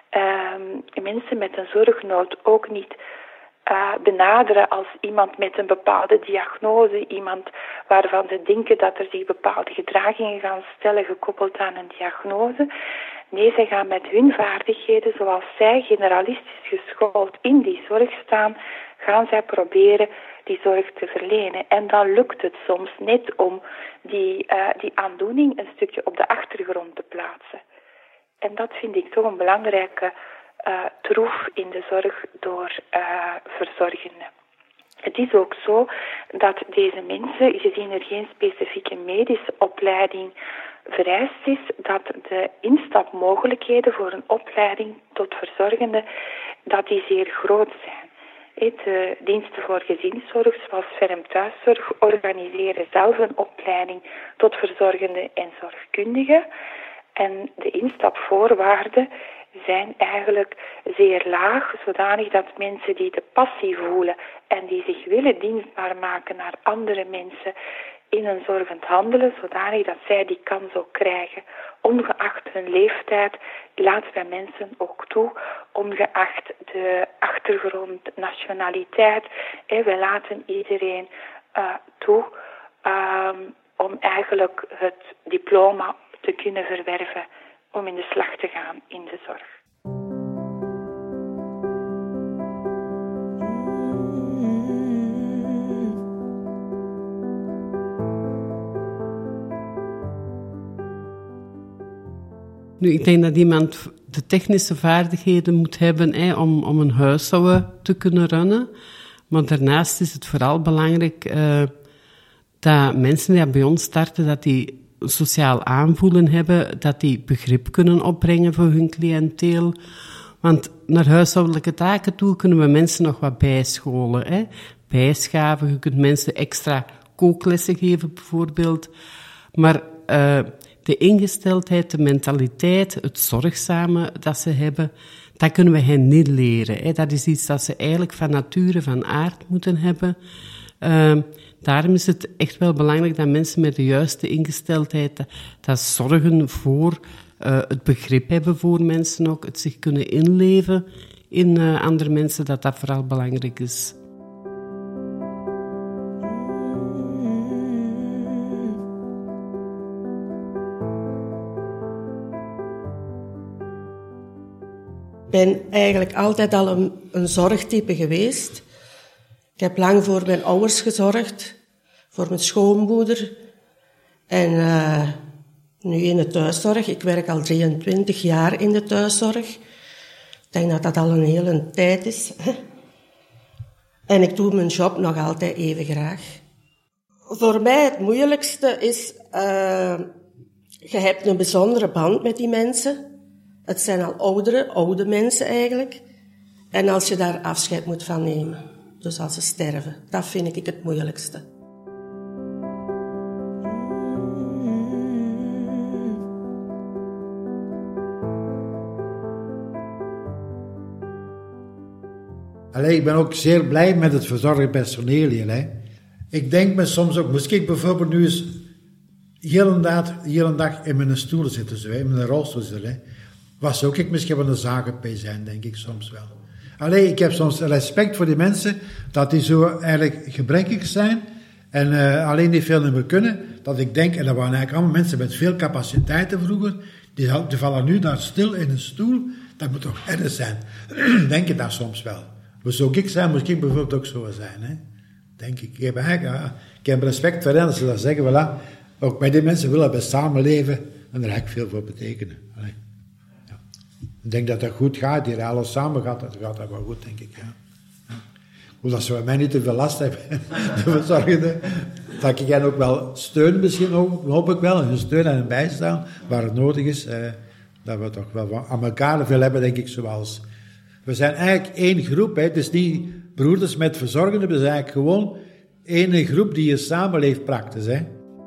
mensen met een zorgnood ook niet benaderen als iemand met een bepaalde diagnose, iemand waarvan ze denken dat er zich bepaalde gedragingen gaan stellen gekoppeld aan een diagnose. Nee, zij gaan met hun vaardigheden, zoals zij generalistisch geschoold in die zorg staan, gaan zij proberen die zorg te verlenen. En dan lukt het soms net om die aandoening een stukje op de achtergrond te plaatsen. En dat vind ik toch een belangrijke troef in de zorg door verzorgenden. Het is ook zo dat deze mensen, gezien er geen specifieke medische opleiding vereist is, dat de instapmogelijkheden voor een opleiding tot verzorgende, dat die zeer groot zijn. De diensten voor gezinszorg, zoals Ferm Thuiszorg, organiseren zelf een opleiding tot verzorgende en zorgkundige. En de instapvoorwaarden zijn eigenlijk zeer laag, zodanig dat mensen die de passie voelen en die zich willen dienstbaar maken naar andere mensen in een zorgend handelen, zodanig dat zij die kans ook krijgen. Ongeacht hun leeftijd laten wij mensen ook toe, ongeacht de achtergrond, nationaliteit. Wij laten iedereen toe om eigenlijk het diploma te kunnen verwerven om in de slag te gaan in de zorg. Nu, ik denk dat iemand de technische vaardigheden moet hebben om een huishouden te kunnen runnen. Maar daarnaast is het vooral belangrijk dat mensen die bij ons starten, dat die sociaal aanvoelen hebben, dat die begrip kunnen opbrengen voor hun cliënteel. Want naar huishoudelijke taken toe kunnen we mensen nog wat bijscholen. Bijschaven, je kunt mensen extra kooklessen geven bijvoorbeeld. Maar de ingesteldheid, de mentaliteit, het zorgzame dat ze hebben, dat kunnen we hen niet leren. Dat is iets dat ze eigenlijk van nature, van aard moeten hebben. Daarom is het echt wel belangrijk dat mensen met de juiste ingesteldheid dat zorgen voor het begrip hebben voor mensen ook, het zich kunnen inleven in andere mensen, dat vooral belangrijk is. Ik ben eigenlijk altijd al een zorgtype geweest. Ik heb lang voor mijn ouders gezorgd, voor mijn schoonmoeder. En nu in de thuiszorg. Ik werk al 23 jaar in de thuiszorg. Ik denk dat dat al een hele tijd is. En ik doe mijn job nog altijd even graag. Voor mij het moeilijkste is, je hebt een bijzondere band met die mensen. Het zijn al oude mensen eigenlijk. En als je daar afscheid moet van nemen, dus als ze sterven, dat vind ik het moeilijkste. Allee, ik ben ook zeer blij met het verzorgend personeel hier. Hè. Ik denk me soms ook, moest ik bijvoorbeeld nu eens heel een dag in mijn stoel zitten, zo, in mijn rolstoel zitten, hè. Was ook ik misschien wel een zakenpij zijn, denk ik soms wel. Allee, ik heb soms respect voor die mensen, dat die zo eigenlijk gebrekkig zijn En alleen die veel niet meer kunnen, dat ik denk, en dat waren eigenlijk allemaal mensen met veel capaciteiten vroeger, die vallen nu daar stil in een stoel. Dat moet toch erg zijn. Denk je dat soms wel. Zou ik zijn, moest ik bijvoorbeeld ook zo zijn. Hè? Denk ik. Ik heb respect voor hen als ze dat zeggen. Voilà. Ook bij die mensen willen we samenleven. En daar ga ik veel voor betekenen. Allee. Ja. Ik denk dat dat goed gaat. Hier alles samen gaat dat wel goed, denk ik. Ja. Omdat ze bij mij niet te veel last hebben. De verzorgenden. Dat ik hen ook wel steun misschien, hoop ik wel. Een steun en een bijstaan, waar het nodig is. Dat we toch wel aan elkaar veel hebben, denk ik, zoals... We zijn eigenlijk één groep, hè. Het is niet broeders met verzorgenden, we zijn eigenlijk gewoon één groep die je samenleeft praktisch, hè.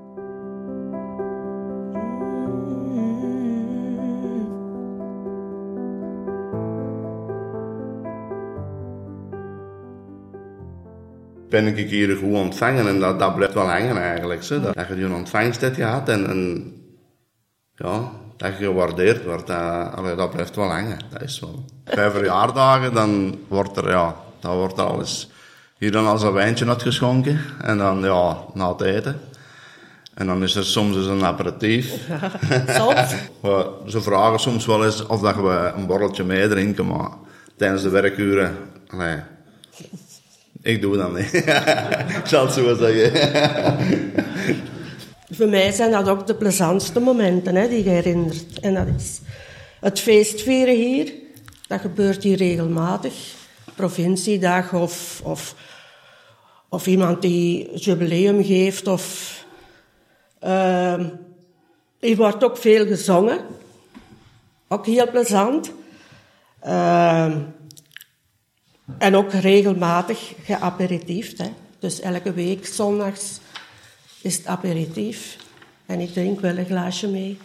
Ben ik hier goed ontvangen en dat blijft wel hangen eigenlijk. Zo. Dat je die ontvangst hebt gehad en ja, dat je gewaardeerd wordt, dat blijft wel hangen. Dat is wel. Bij verjaardagen dan wordt er alles hier dan als een wijntje uitgeschonken en dan na het eten. En dan is er soms eens een aperitief. Soms? Ze vragen soms wel eens of dat we een borreltje meedrinken, maar tijdens de werkuren, nee. Ik doe dat niet. Ik zal het zo zeggen. Voor mij zijn dat ook de plezantste momenten, hè, die je herinnert. En dat is het feestvieren hier. Dat gebeurt hier regelmatig. Provinciedag of iemand die jubileum geeft. Hier wordt ook veel gezongen. Ook heel plezant. En ook regelmatig geaperitiefd. Hè. Dus elke week, zondags, is het aperitief. En ik drink wel een glaasje mee.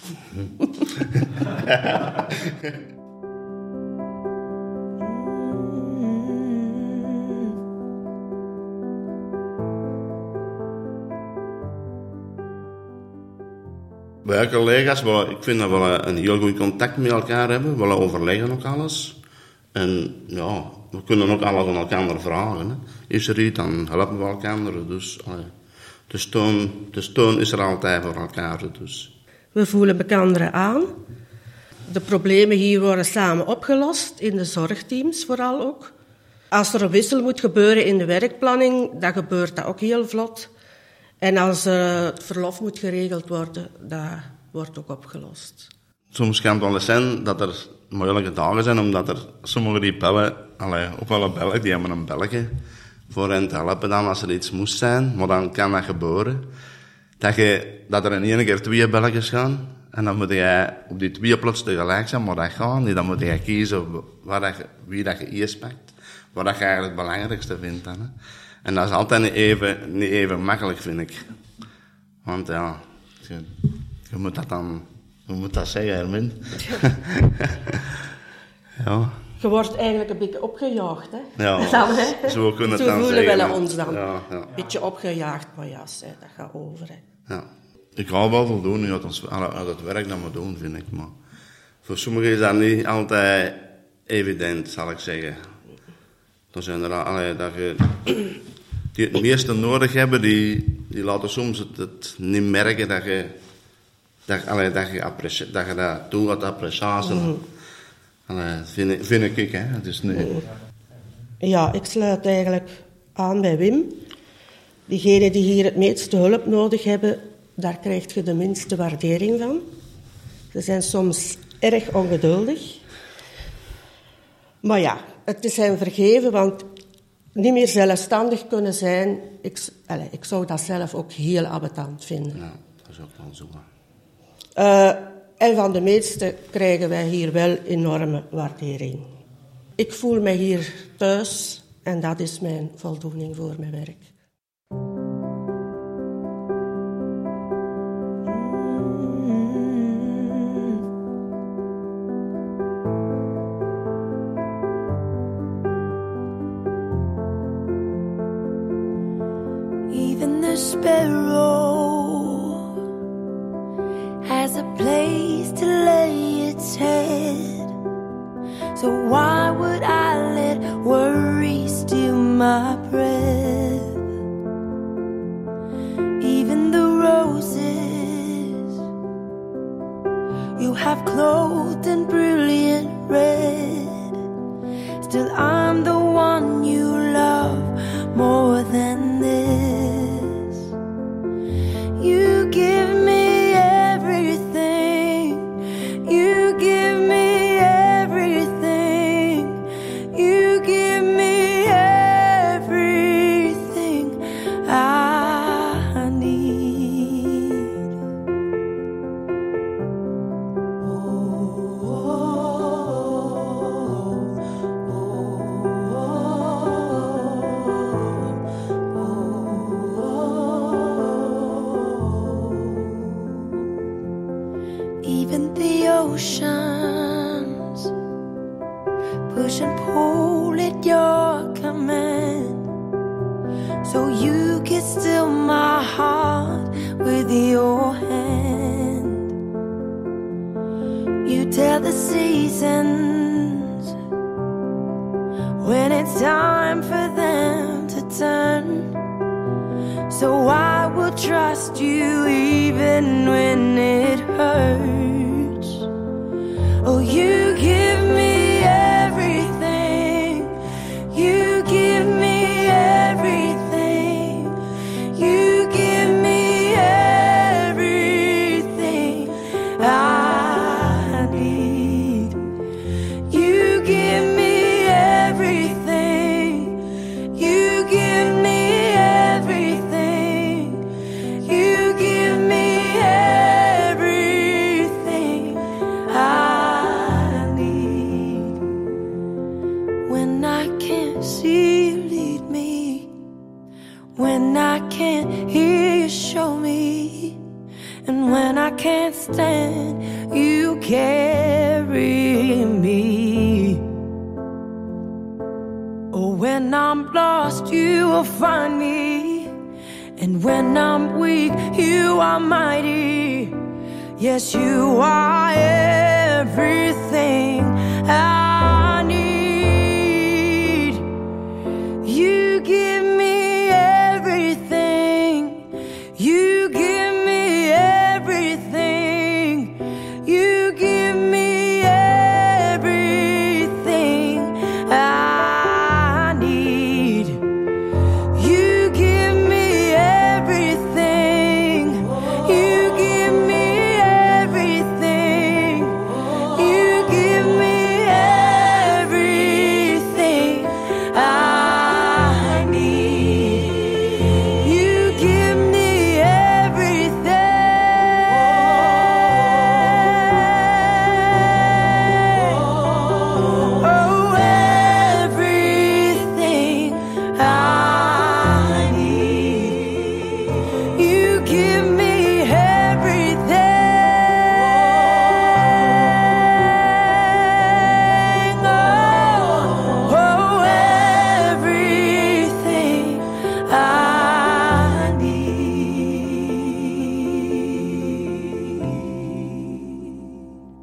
Bij collega's, ik vind dat we een heel goed contact met elkaar hebben. We overleggen ook alles. En ja, we kunnen ook alles aan elkaar vragen. Hè. Is er iets, dan helpen we elkaar. Dus de steun is er altijd voor elkaar. Dus. We voelen elkaar aan. De problemen hier worden samen opgelost, in de zorgteams vooral ook. Als er een wissel moet gebeuren in de werkplanning, dan gebeurt dat ook heel vlot. En als het verlof moet geregeld worden, dat wordt ook opgelost. Soms kan het wel eens zijn dat er moeilijke dagen zijn, omdat er sommigen die bellen, ook wel een beller, die hebben een belletje voor hen te helpen dan als er iets moest zijn. Maar dan kan dat gebeuren. Dat er in één keer 2 belletjes gaan. En dan moet jij op die 2 plots tegelijk zijn, maar dat gaat niet. Dan moet je kiezen wie dat je eerst pakt. Wat dat je eigenlijk het belangrijkste vindt dan. Hè. En dat is altijd niet even makkelijk, vind ik. Want ja, je moet dat dan... Hoe moet dat zeggen, Hermin? Ja. Je wordt eigenlijk een beetje opgejaagd, hè? Ja, dan, zo kunnen zo het dan voelen zeggen. we ons dan. Ja. Een beetje opgejaagd, maar ja, dat gaat over. Hè. Ja. Ik hou wel voldoening uit het werk dat we doen, vind ik. Maar voor sommigen is dat niet altijd evident, zal ik zeggen. Er zijn er dat je... Die het meeste nodig hebben, die laten soms het niet merken dat je dat doet wat appreciatie. Vind ik, hè. Het is niet... Ja, ik sluit eigenlijk aan bij Wim. Diegenen die hier het meeste hulp nodig hebben, daar krijg je de minste waardering van. Ze zijn soms erg ongeduldig. Maar ja, het is hen vergeven, want niet meer zelfstandig kunnen zijn, ik zou dat zelf ook heel ambetant vinden. Ja, dat is ook wel zo. En van de meeste krijgen wij hier wel enorme waardering. Ik voel me hier thuis en dat is mijn voldoening voor mijn werk. Even the sparrow has a place to lay its head. So why would I let worry steal my breath? seasons when it's time for them to turn. So I will trust you even when it hurts. Oh, you give me everything. You give me everything. You give me everything I need. You give me everything. You give me everything. You give me everything I need. When I can't see you, lead me. When I can't hear you, show me. And when I can't stand, you carry me. Oh, when I'm lost, you will find me. And when I'm weak, you are mighty. Yes, you are everything I need. You give me everything. You give me everything. You give me everything I need. You give me everything. You give me everything. You give me everything I need. You give me everything. Oh, everything I need. You give me everything. Oh, everything I need.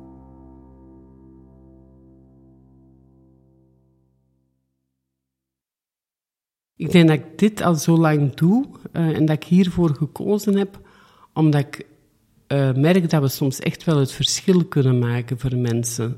Ik denk dat ik dit al zo lang doe en dat ik hiervoor gekozen heb, omdat ik merk dat we soms echt wel het verschil kunnen maken voor mensen.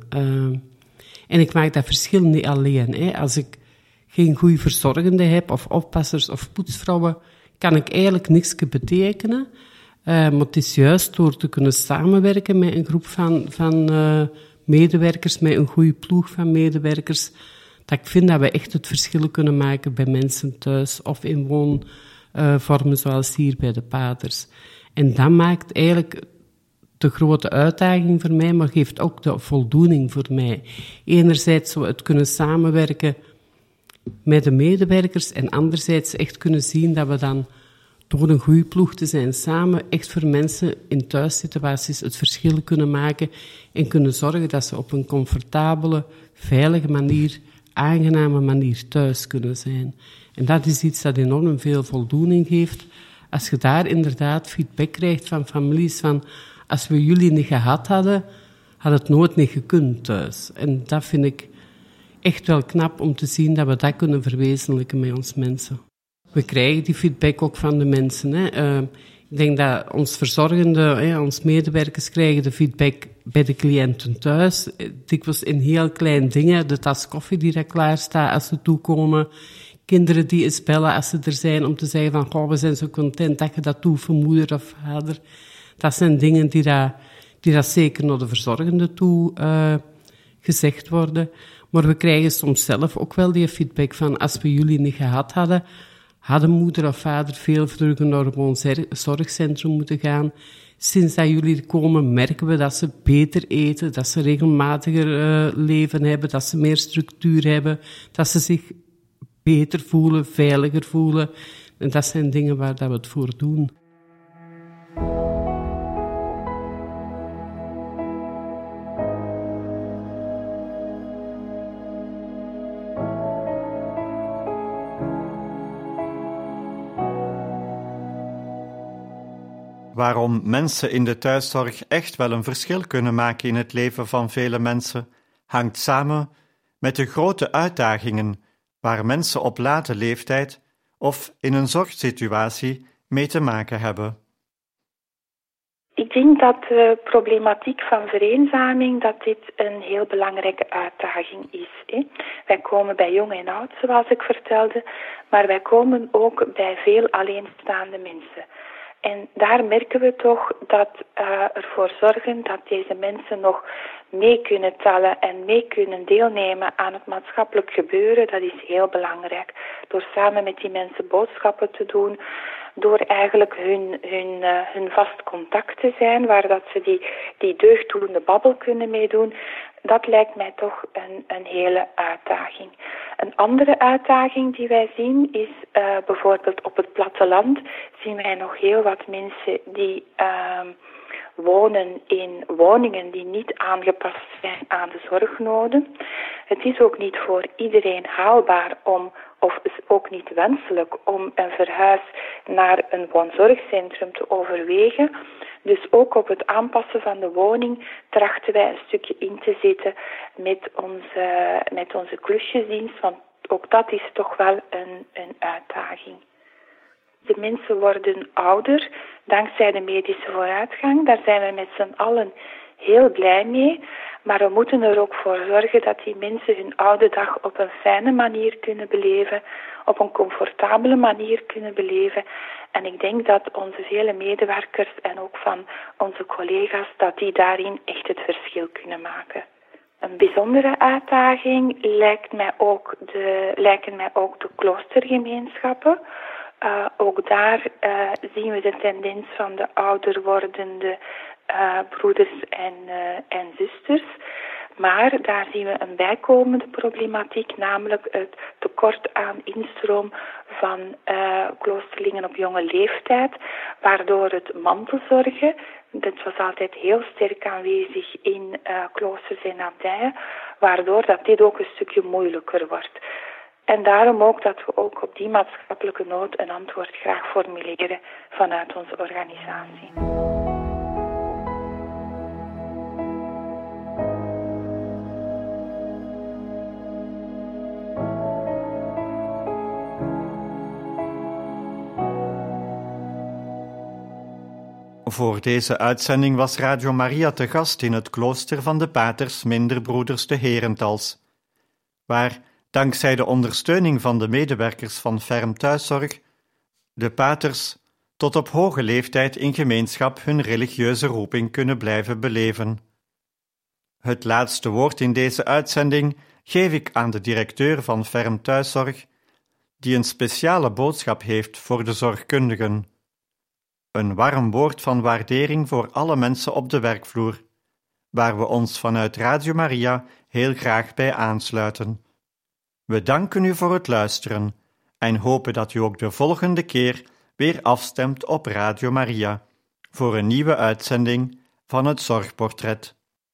En ik maak dat verschil niet alleen. Hè. Als ik geen goede verzorgende heb, of oppassers of poetsvrouwen, kan ik eigenlijk niks betekenen. Maar het is juist door te kunnen samenwerken met een groep van medewerkers, met een goede ploeg van medewerkers, dat ik vind dat we echt het verschil kunnen maken bij mensen thuis of in woonvormen zoals hier bij de paters. En dat maakt eigenlijk de grote uitdaging voor mij, maar geeft ook de voldoening voor mij. Enerzijds zo het kunnen samenwerken met de medewerkers en anderzijds echt kunnen zien dat we dan door een goede ploeg te zijn samen echt voor mensen in thuissituaties het verschil kunnen maken en kunnen zorgen dat ze op een comfortabele, veilige manier, aangename manier thuis kunnen zijn. En dat is iets dat enorm veel voldoening geeft. Als je daar inderdaad feedback krijgt van families van als we jullie niet gehad hadden, had het nooit niet gekund thuis. En dat vind ik echt wel knap om te zien dat we dat kunnen verwezenlijken met ons mensen. We krijgen die feedback ook van de mensen. Hè. Ik denk dat ons verzorgende, ons medewerkers krijgen de feedback bij de cliënten thuis. Dikwijls in heel kleine dingen. De tas koffie die daar klaar staat als ze toekomen. Kinderen die eens bellen als ze er zijn om te zeggen van goh, we zijn zo content dat je dat doet voor moeder of vader. Dat zijn dingen die dat zeker naar de verzorgende toe gezegd worden. Maar we krijgen soms zelf ook wel die feedback van als we jullie niet gehad hadden moeder of vader veel vroeger naar een woonzorgcentrum moeten gaan. Sinds dat jullie er komen, merken we dat ze beter eten, dat ze regelmatiger leven hebben, dat ze meer structuur hebben, dat ze zich beter voelen, veiliger voelen. En dat zijn dingen waar dat we het voor doen. waarom mensen in de thuiszorg echt wel een verschil kunnen maken in het leven van vele mensen, hangt samen met de grote uitdagingen waar mensen op late leeftijd of in een zorgsituatie mee te maken hebben. Ik denk dat de problematiek van vereenzaming, dat dit een heel belangrijke uitdaging is. Wij komen bij jong en oud, zoals ik vertelde, maar wij komen ook bij veel alleenstaande mensen. En daar merken we toch dat ervoor zorgen dat deze mensen nog mee kunnen tellen en mee kunnen deelnemen aan het maatschappelijk gebeuren, dat is heel belangrijk. Door samen met die mensen boodschappen te doen, door eigenlijk hun vast contact te zijn, waar dat ze die deugddoende babbel kunnen meedoen, dat lijkt mij toch een hele uitdaging. Een andere uitdaging die wij zien is bijvoorbeeld op het platteland zien wij nog heel wat mensen die wonen in woningen die niet aangepast zijn aan de zorgnoden. Het is ook niet voor iedereen haalbaar of is ook niet wenselijk om een verhuis naar een woonzorgcentrum te overwegen. Dus ook op het aanpassen van de woning trachten wij een stukje in te zetten met onze klusjesdienst, want ook dat is toch wel een uitdaging. De mensen worden ouder dankzij de medische vooruitgang. Daar zijn we met z'n allen heel blij mee. Maar we moeten er ook voor zorgen dat die mensen hun oude dag op een fijne manier kunnen beleven, op een comfortabele manier kunnen beleven. En ik denk dat onze vele medewerkers en ook van onze collega's, dat die daarin echt het verschil kunnen maken. Een bijzondere uitdaging lijken mij ook de kloostergemeenschappen. Ook daar zien we de tendens van de ouder wordende broeders en zusters. Maar daar zien we een bijkomende problematiek, namelijk het tekort aan instroom van kloosterlingen op jonge leeftijd, waardoor het mantelzorgen, dat was altijd heel sterk aanwezig in kloosters en abdijen, waardoor dat dit ook een stukje moeilijker wordt. En daarom ook dat we ook op die maatschappelijke nood een antwoord graag formuleren vanuit onze organisatie. Voor deze uitzending was Radio Maria te gast in het klooster van de paters Minderbroeders te Herentals, waar, dankzij de ondersteuning van de medewerkers van Ferm Thuiszorg, de paters tot op hoge leeftijd in gemeenschap hun religieuze roeping kunnen blijven beleven. Het laatste woord in deze uitzending geef ik aan de directeur van Ferm Thuiszorg, die een speciale boodschap heeft voor de zorgkundigen. Een warm woord van waardering voor alle mensen op de werkvloer, waar we ons vanuit Radio Maria heel graag bij aansluiten. We danken u voor het luisteren en hopen dat u ook de volgende keer weer afstemt op Radio Maria voor een nieuwe uitzending van het Zorgportret.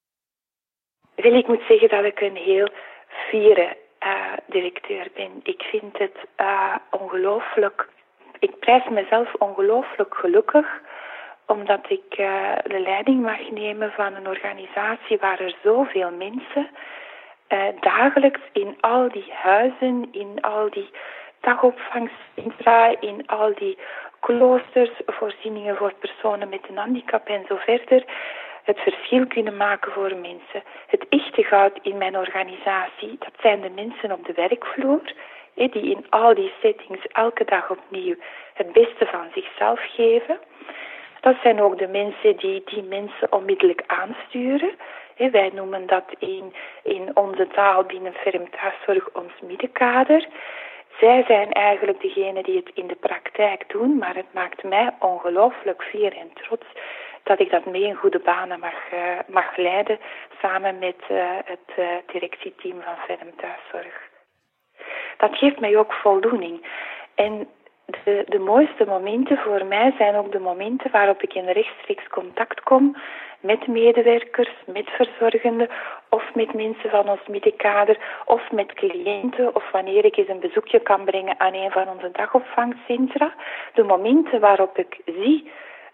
Ik moet zeggen dat ik een heel fiere directeur ben. Ik vind het ongelooflijk. Ik prijs mezelf ongelooflijk gelukkig, omdat ik de leiding mag nemen van een organisatie waar er zoveel mensen dagelijks in al die huizen, in al die dagopvangcentra, in al die kloosters, voorzieningen voor personen met een handicap en zo verder, het verschil kunnen maken voor mensen. Het echte goud in mijn organisatie, dat zijn de mensen op de werkvloer, die in al die settings elke dag opnieuw het beste van zichzelf geven. Dat zijn ook de mensen die mensen onmiddellijk aansturen. Wij noemen dat in onze taal binnen Ferm Thuiszorg ons middenkader. Zij zijn eigenlijk degenen die het in de praktijk doen, maar het maakt mij ongelooflijk fier en trots dat ik dat mee in goede banen mag leiden, samen met het directieteam van Ferm Thuiszorg. Dat geeft mij ook voldoening. En de mooiste momenten voor mij zijn ook de momenten waarop ik in rechtstreeks contact kom met medewerkers, met verzorgenden of met mensen van ons middenkader of met cliënten of wanneer ik eens een bezoekje kan brengen aan een van onze dagopvangcentra. De momenten waarop ik zie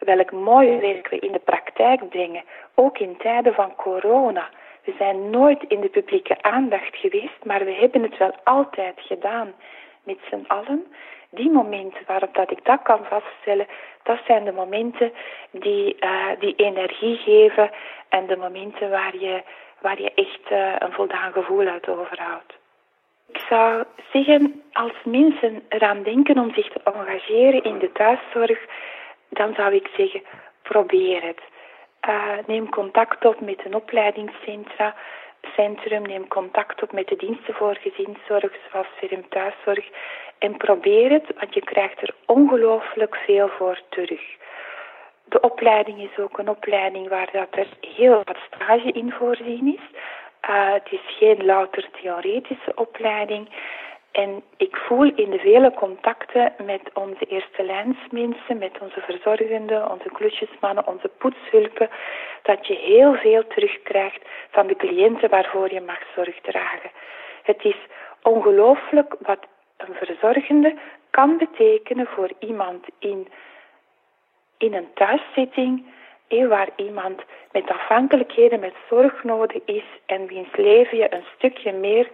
welk mooie werk we in de praktijk brengen, ook in tijden van corona. We zijn nooit in de publieke aandacht geweest, maar we hebben het wel altijd gedaan met z'n allen. Die momenten waarop dat ik dat kan vaststellen, dat zijn de momenten die energie geven en de momenten waar je echt een voldaan gevoel uit overhoudt. Ik zou zeggen, als mensen eraan denken om zich te engageren in de thuiszorg, dan zou ik zeggen, probeer het. Neem contact op met een opleidingscentrum, neem contact op met de diensten voor gezinszorg, zoals Ferm Thuiszorg, en probeer het, want je krijgt er ongelooflijk veel voor terug. De opleiding is ook een opleiding waar dat er heel wat stage in voorzien is. Het is geen louter theoretische opleiding. En ik voel in de vele contacten met onze eerste lijnsmensen, met onze verzorgenden, onze klusjesmannen, onze poetshulpen, dat je heel veel terugkrijgt van de cliënten waarvoor je mag zorg dragen. Het is ongelooflijk wat een verzorgende kan betekenen voor iemand in een thuiszitting, waar iemand met afhankelijkheden, met zorg nodig is en wiens leven je een stukje meer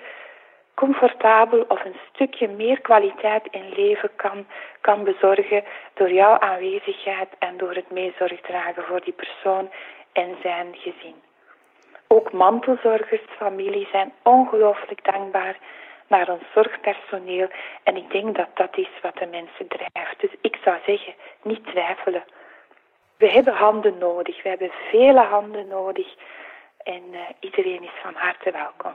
comfortabel of een stukje meer kwaliteit in leven kan bezorgen door jouw aanwezigheid en door het meezorg dragen voor die persoon en zijn gezin. Ook mantelzorgers, familie zijn ongelooflijk dankbaar naar ons zorgpersoneel en ik denk dat dat is wat de mensen drijft. Dus ik zou zeggen, niet twijfelen. We hebben handen nodig, we hebben vele handen nodig en iedereen is van harte welkom.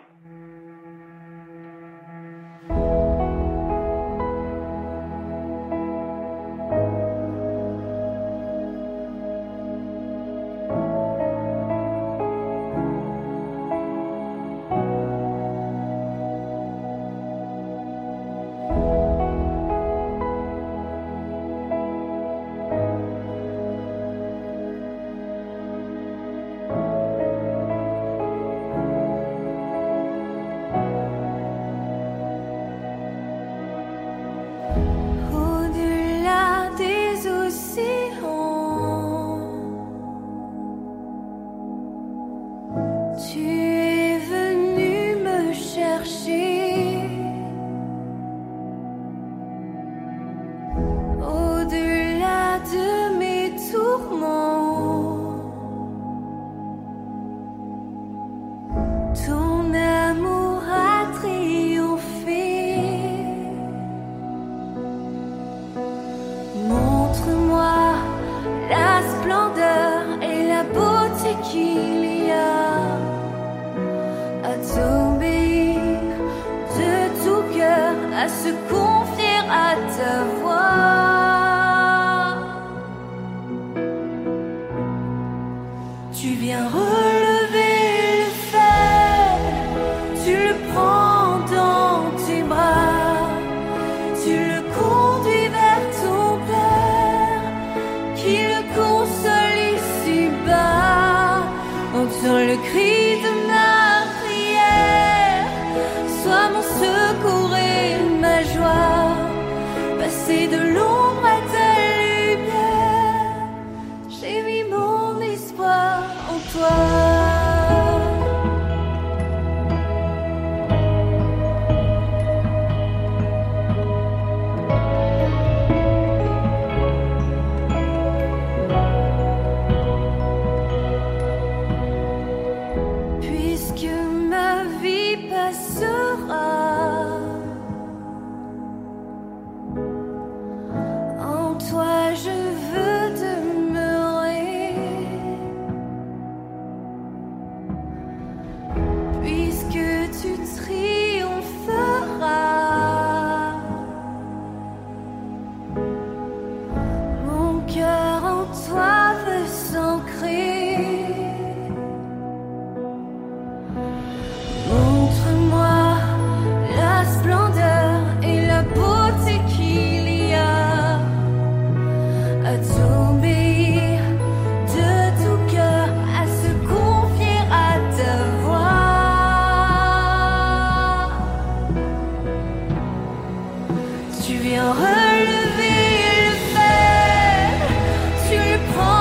Tu viens relever le fer, tu le prends.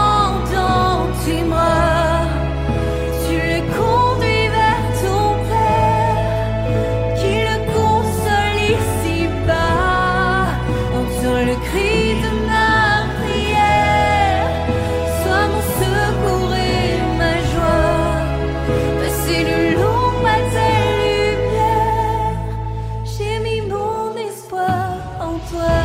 toi.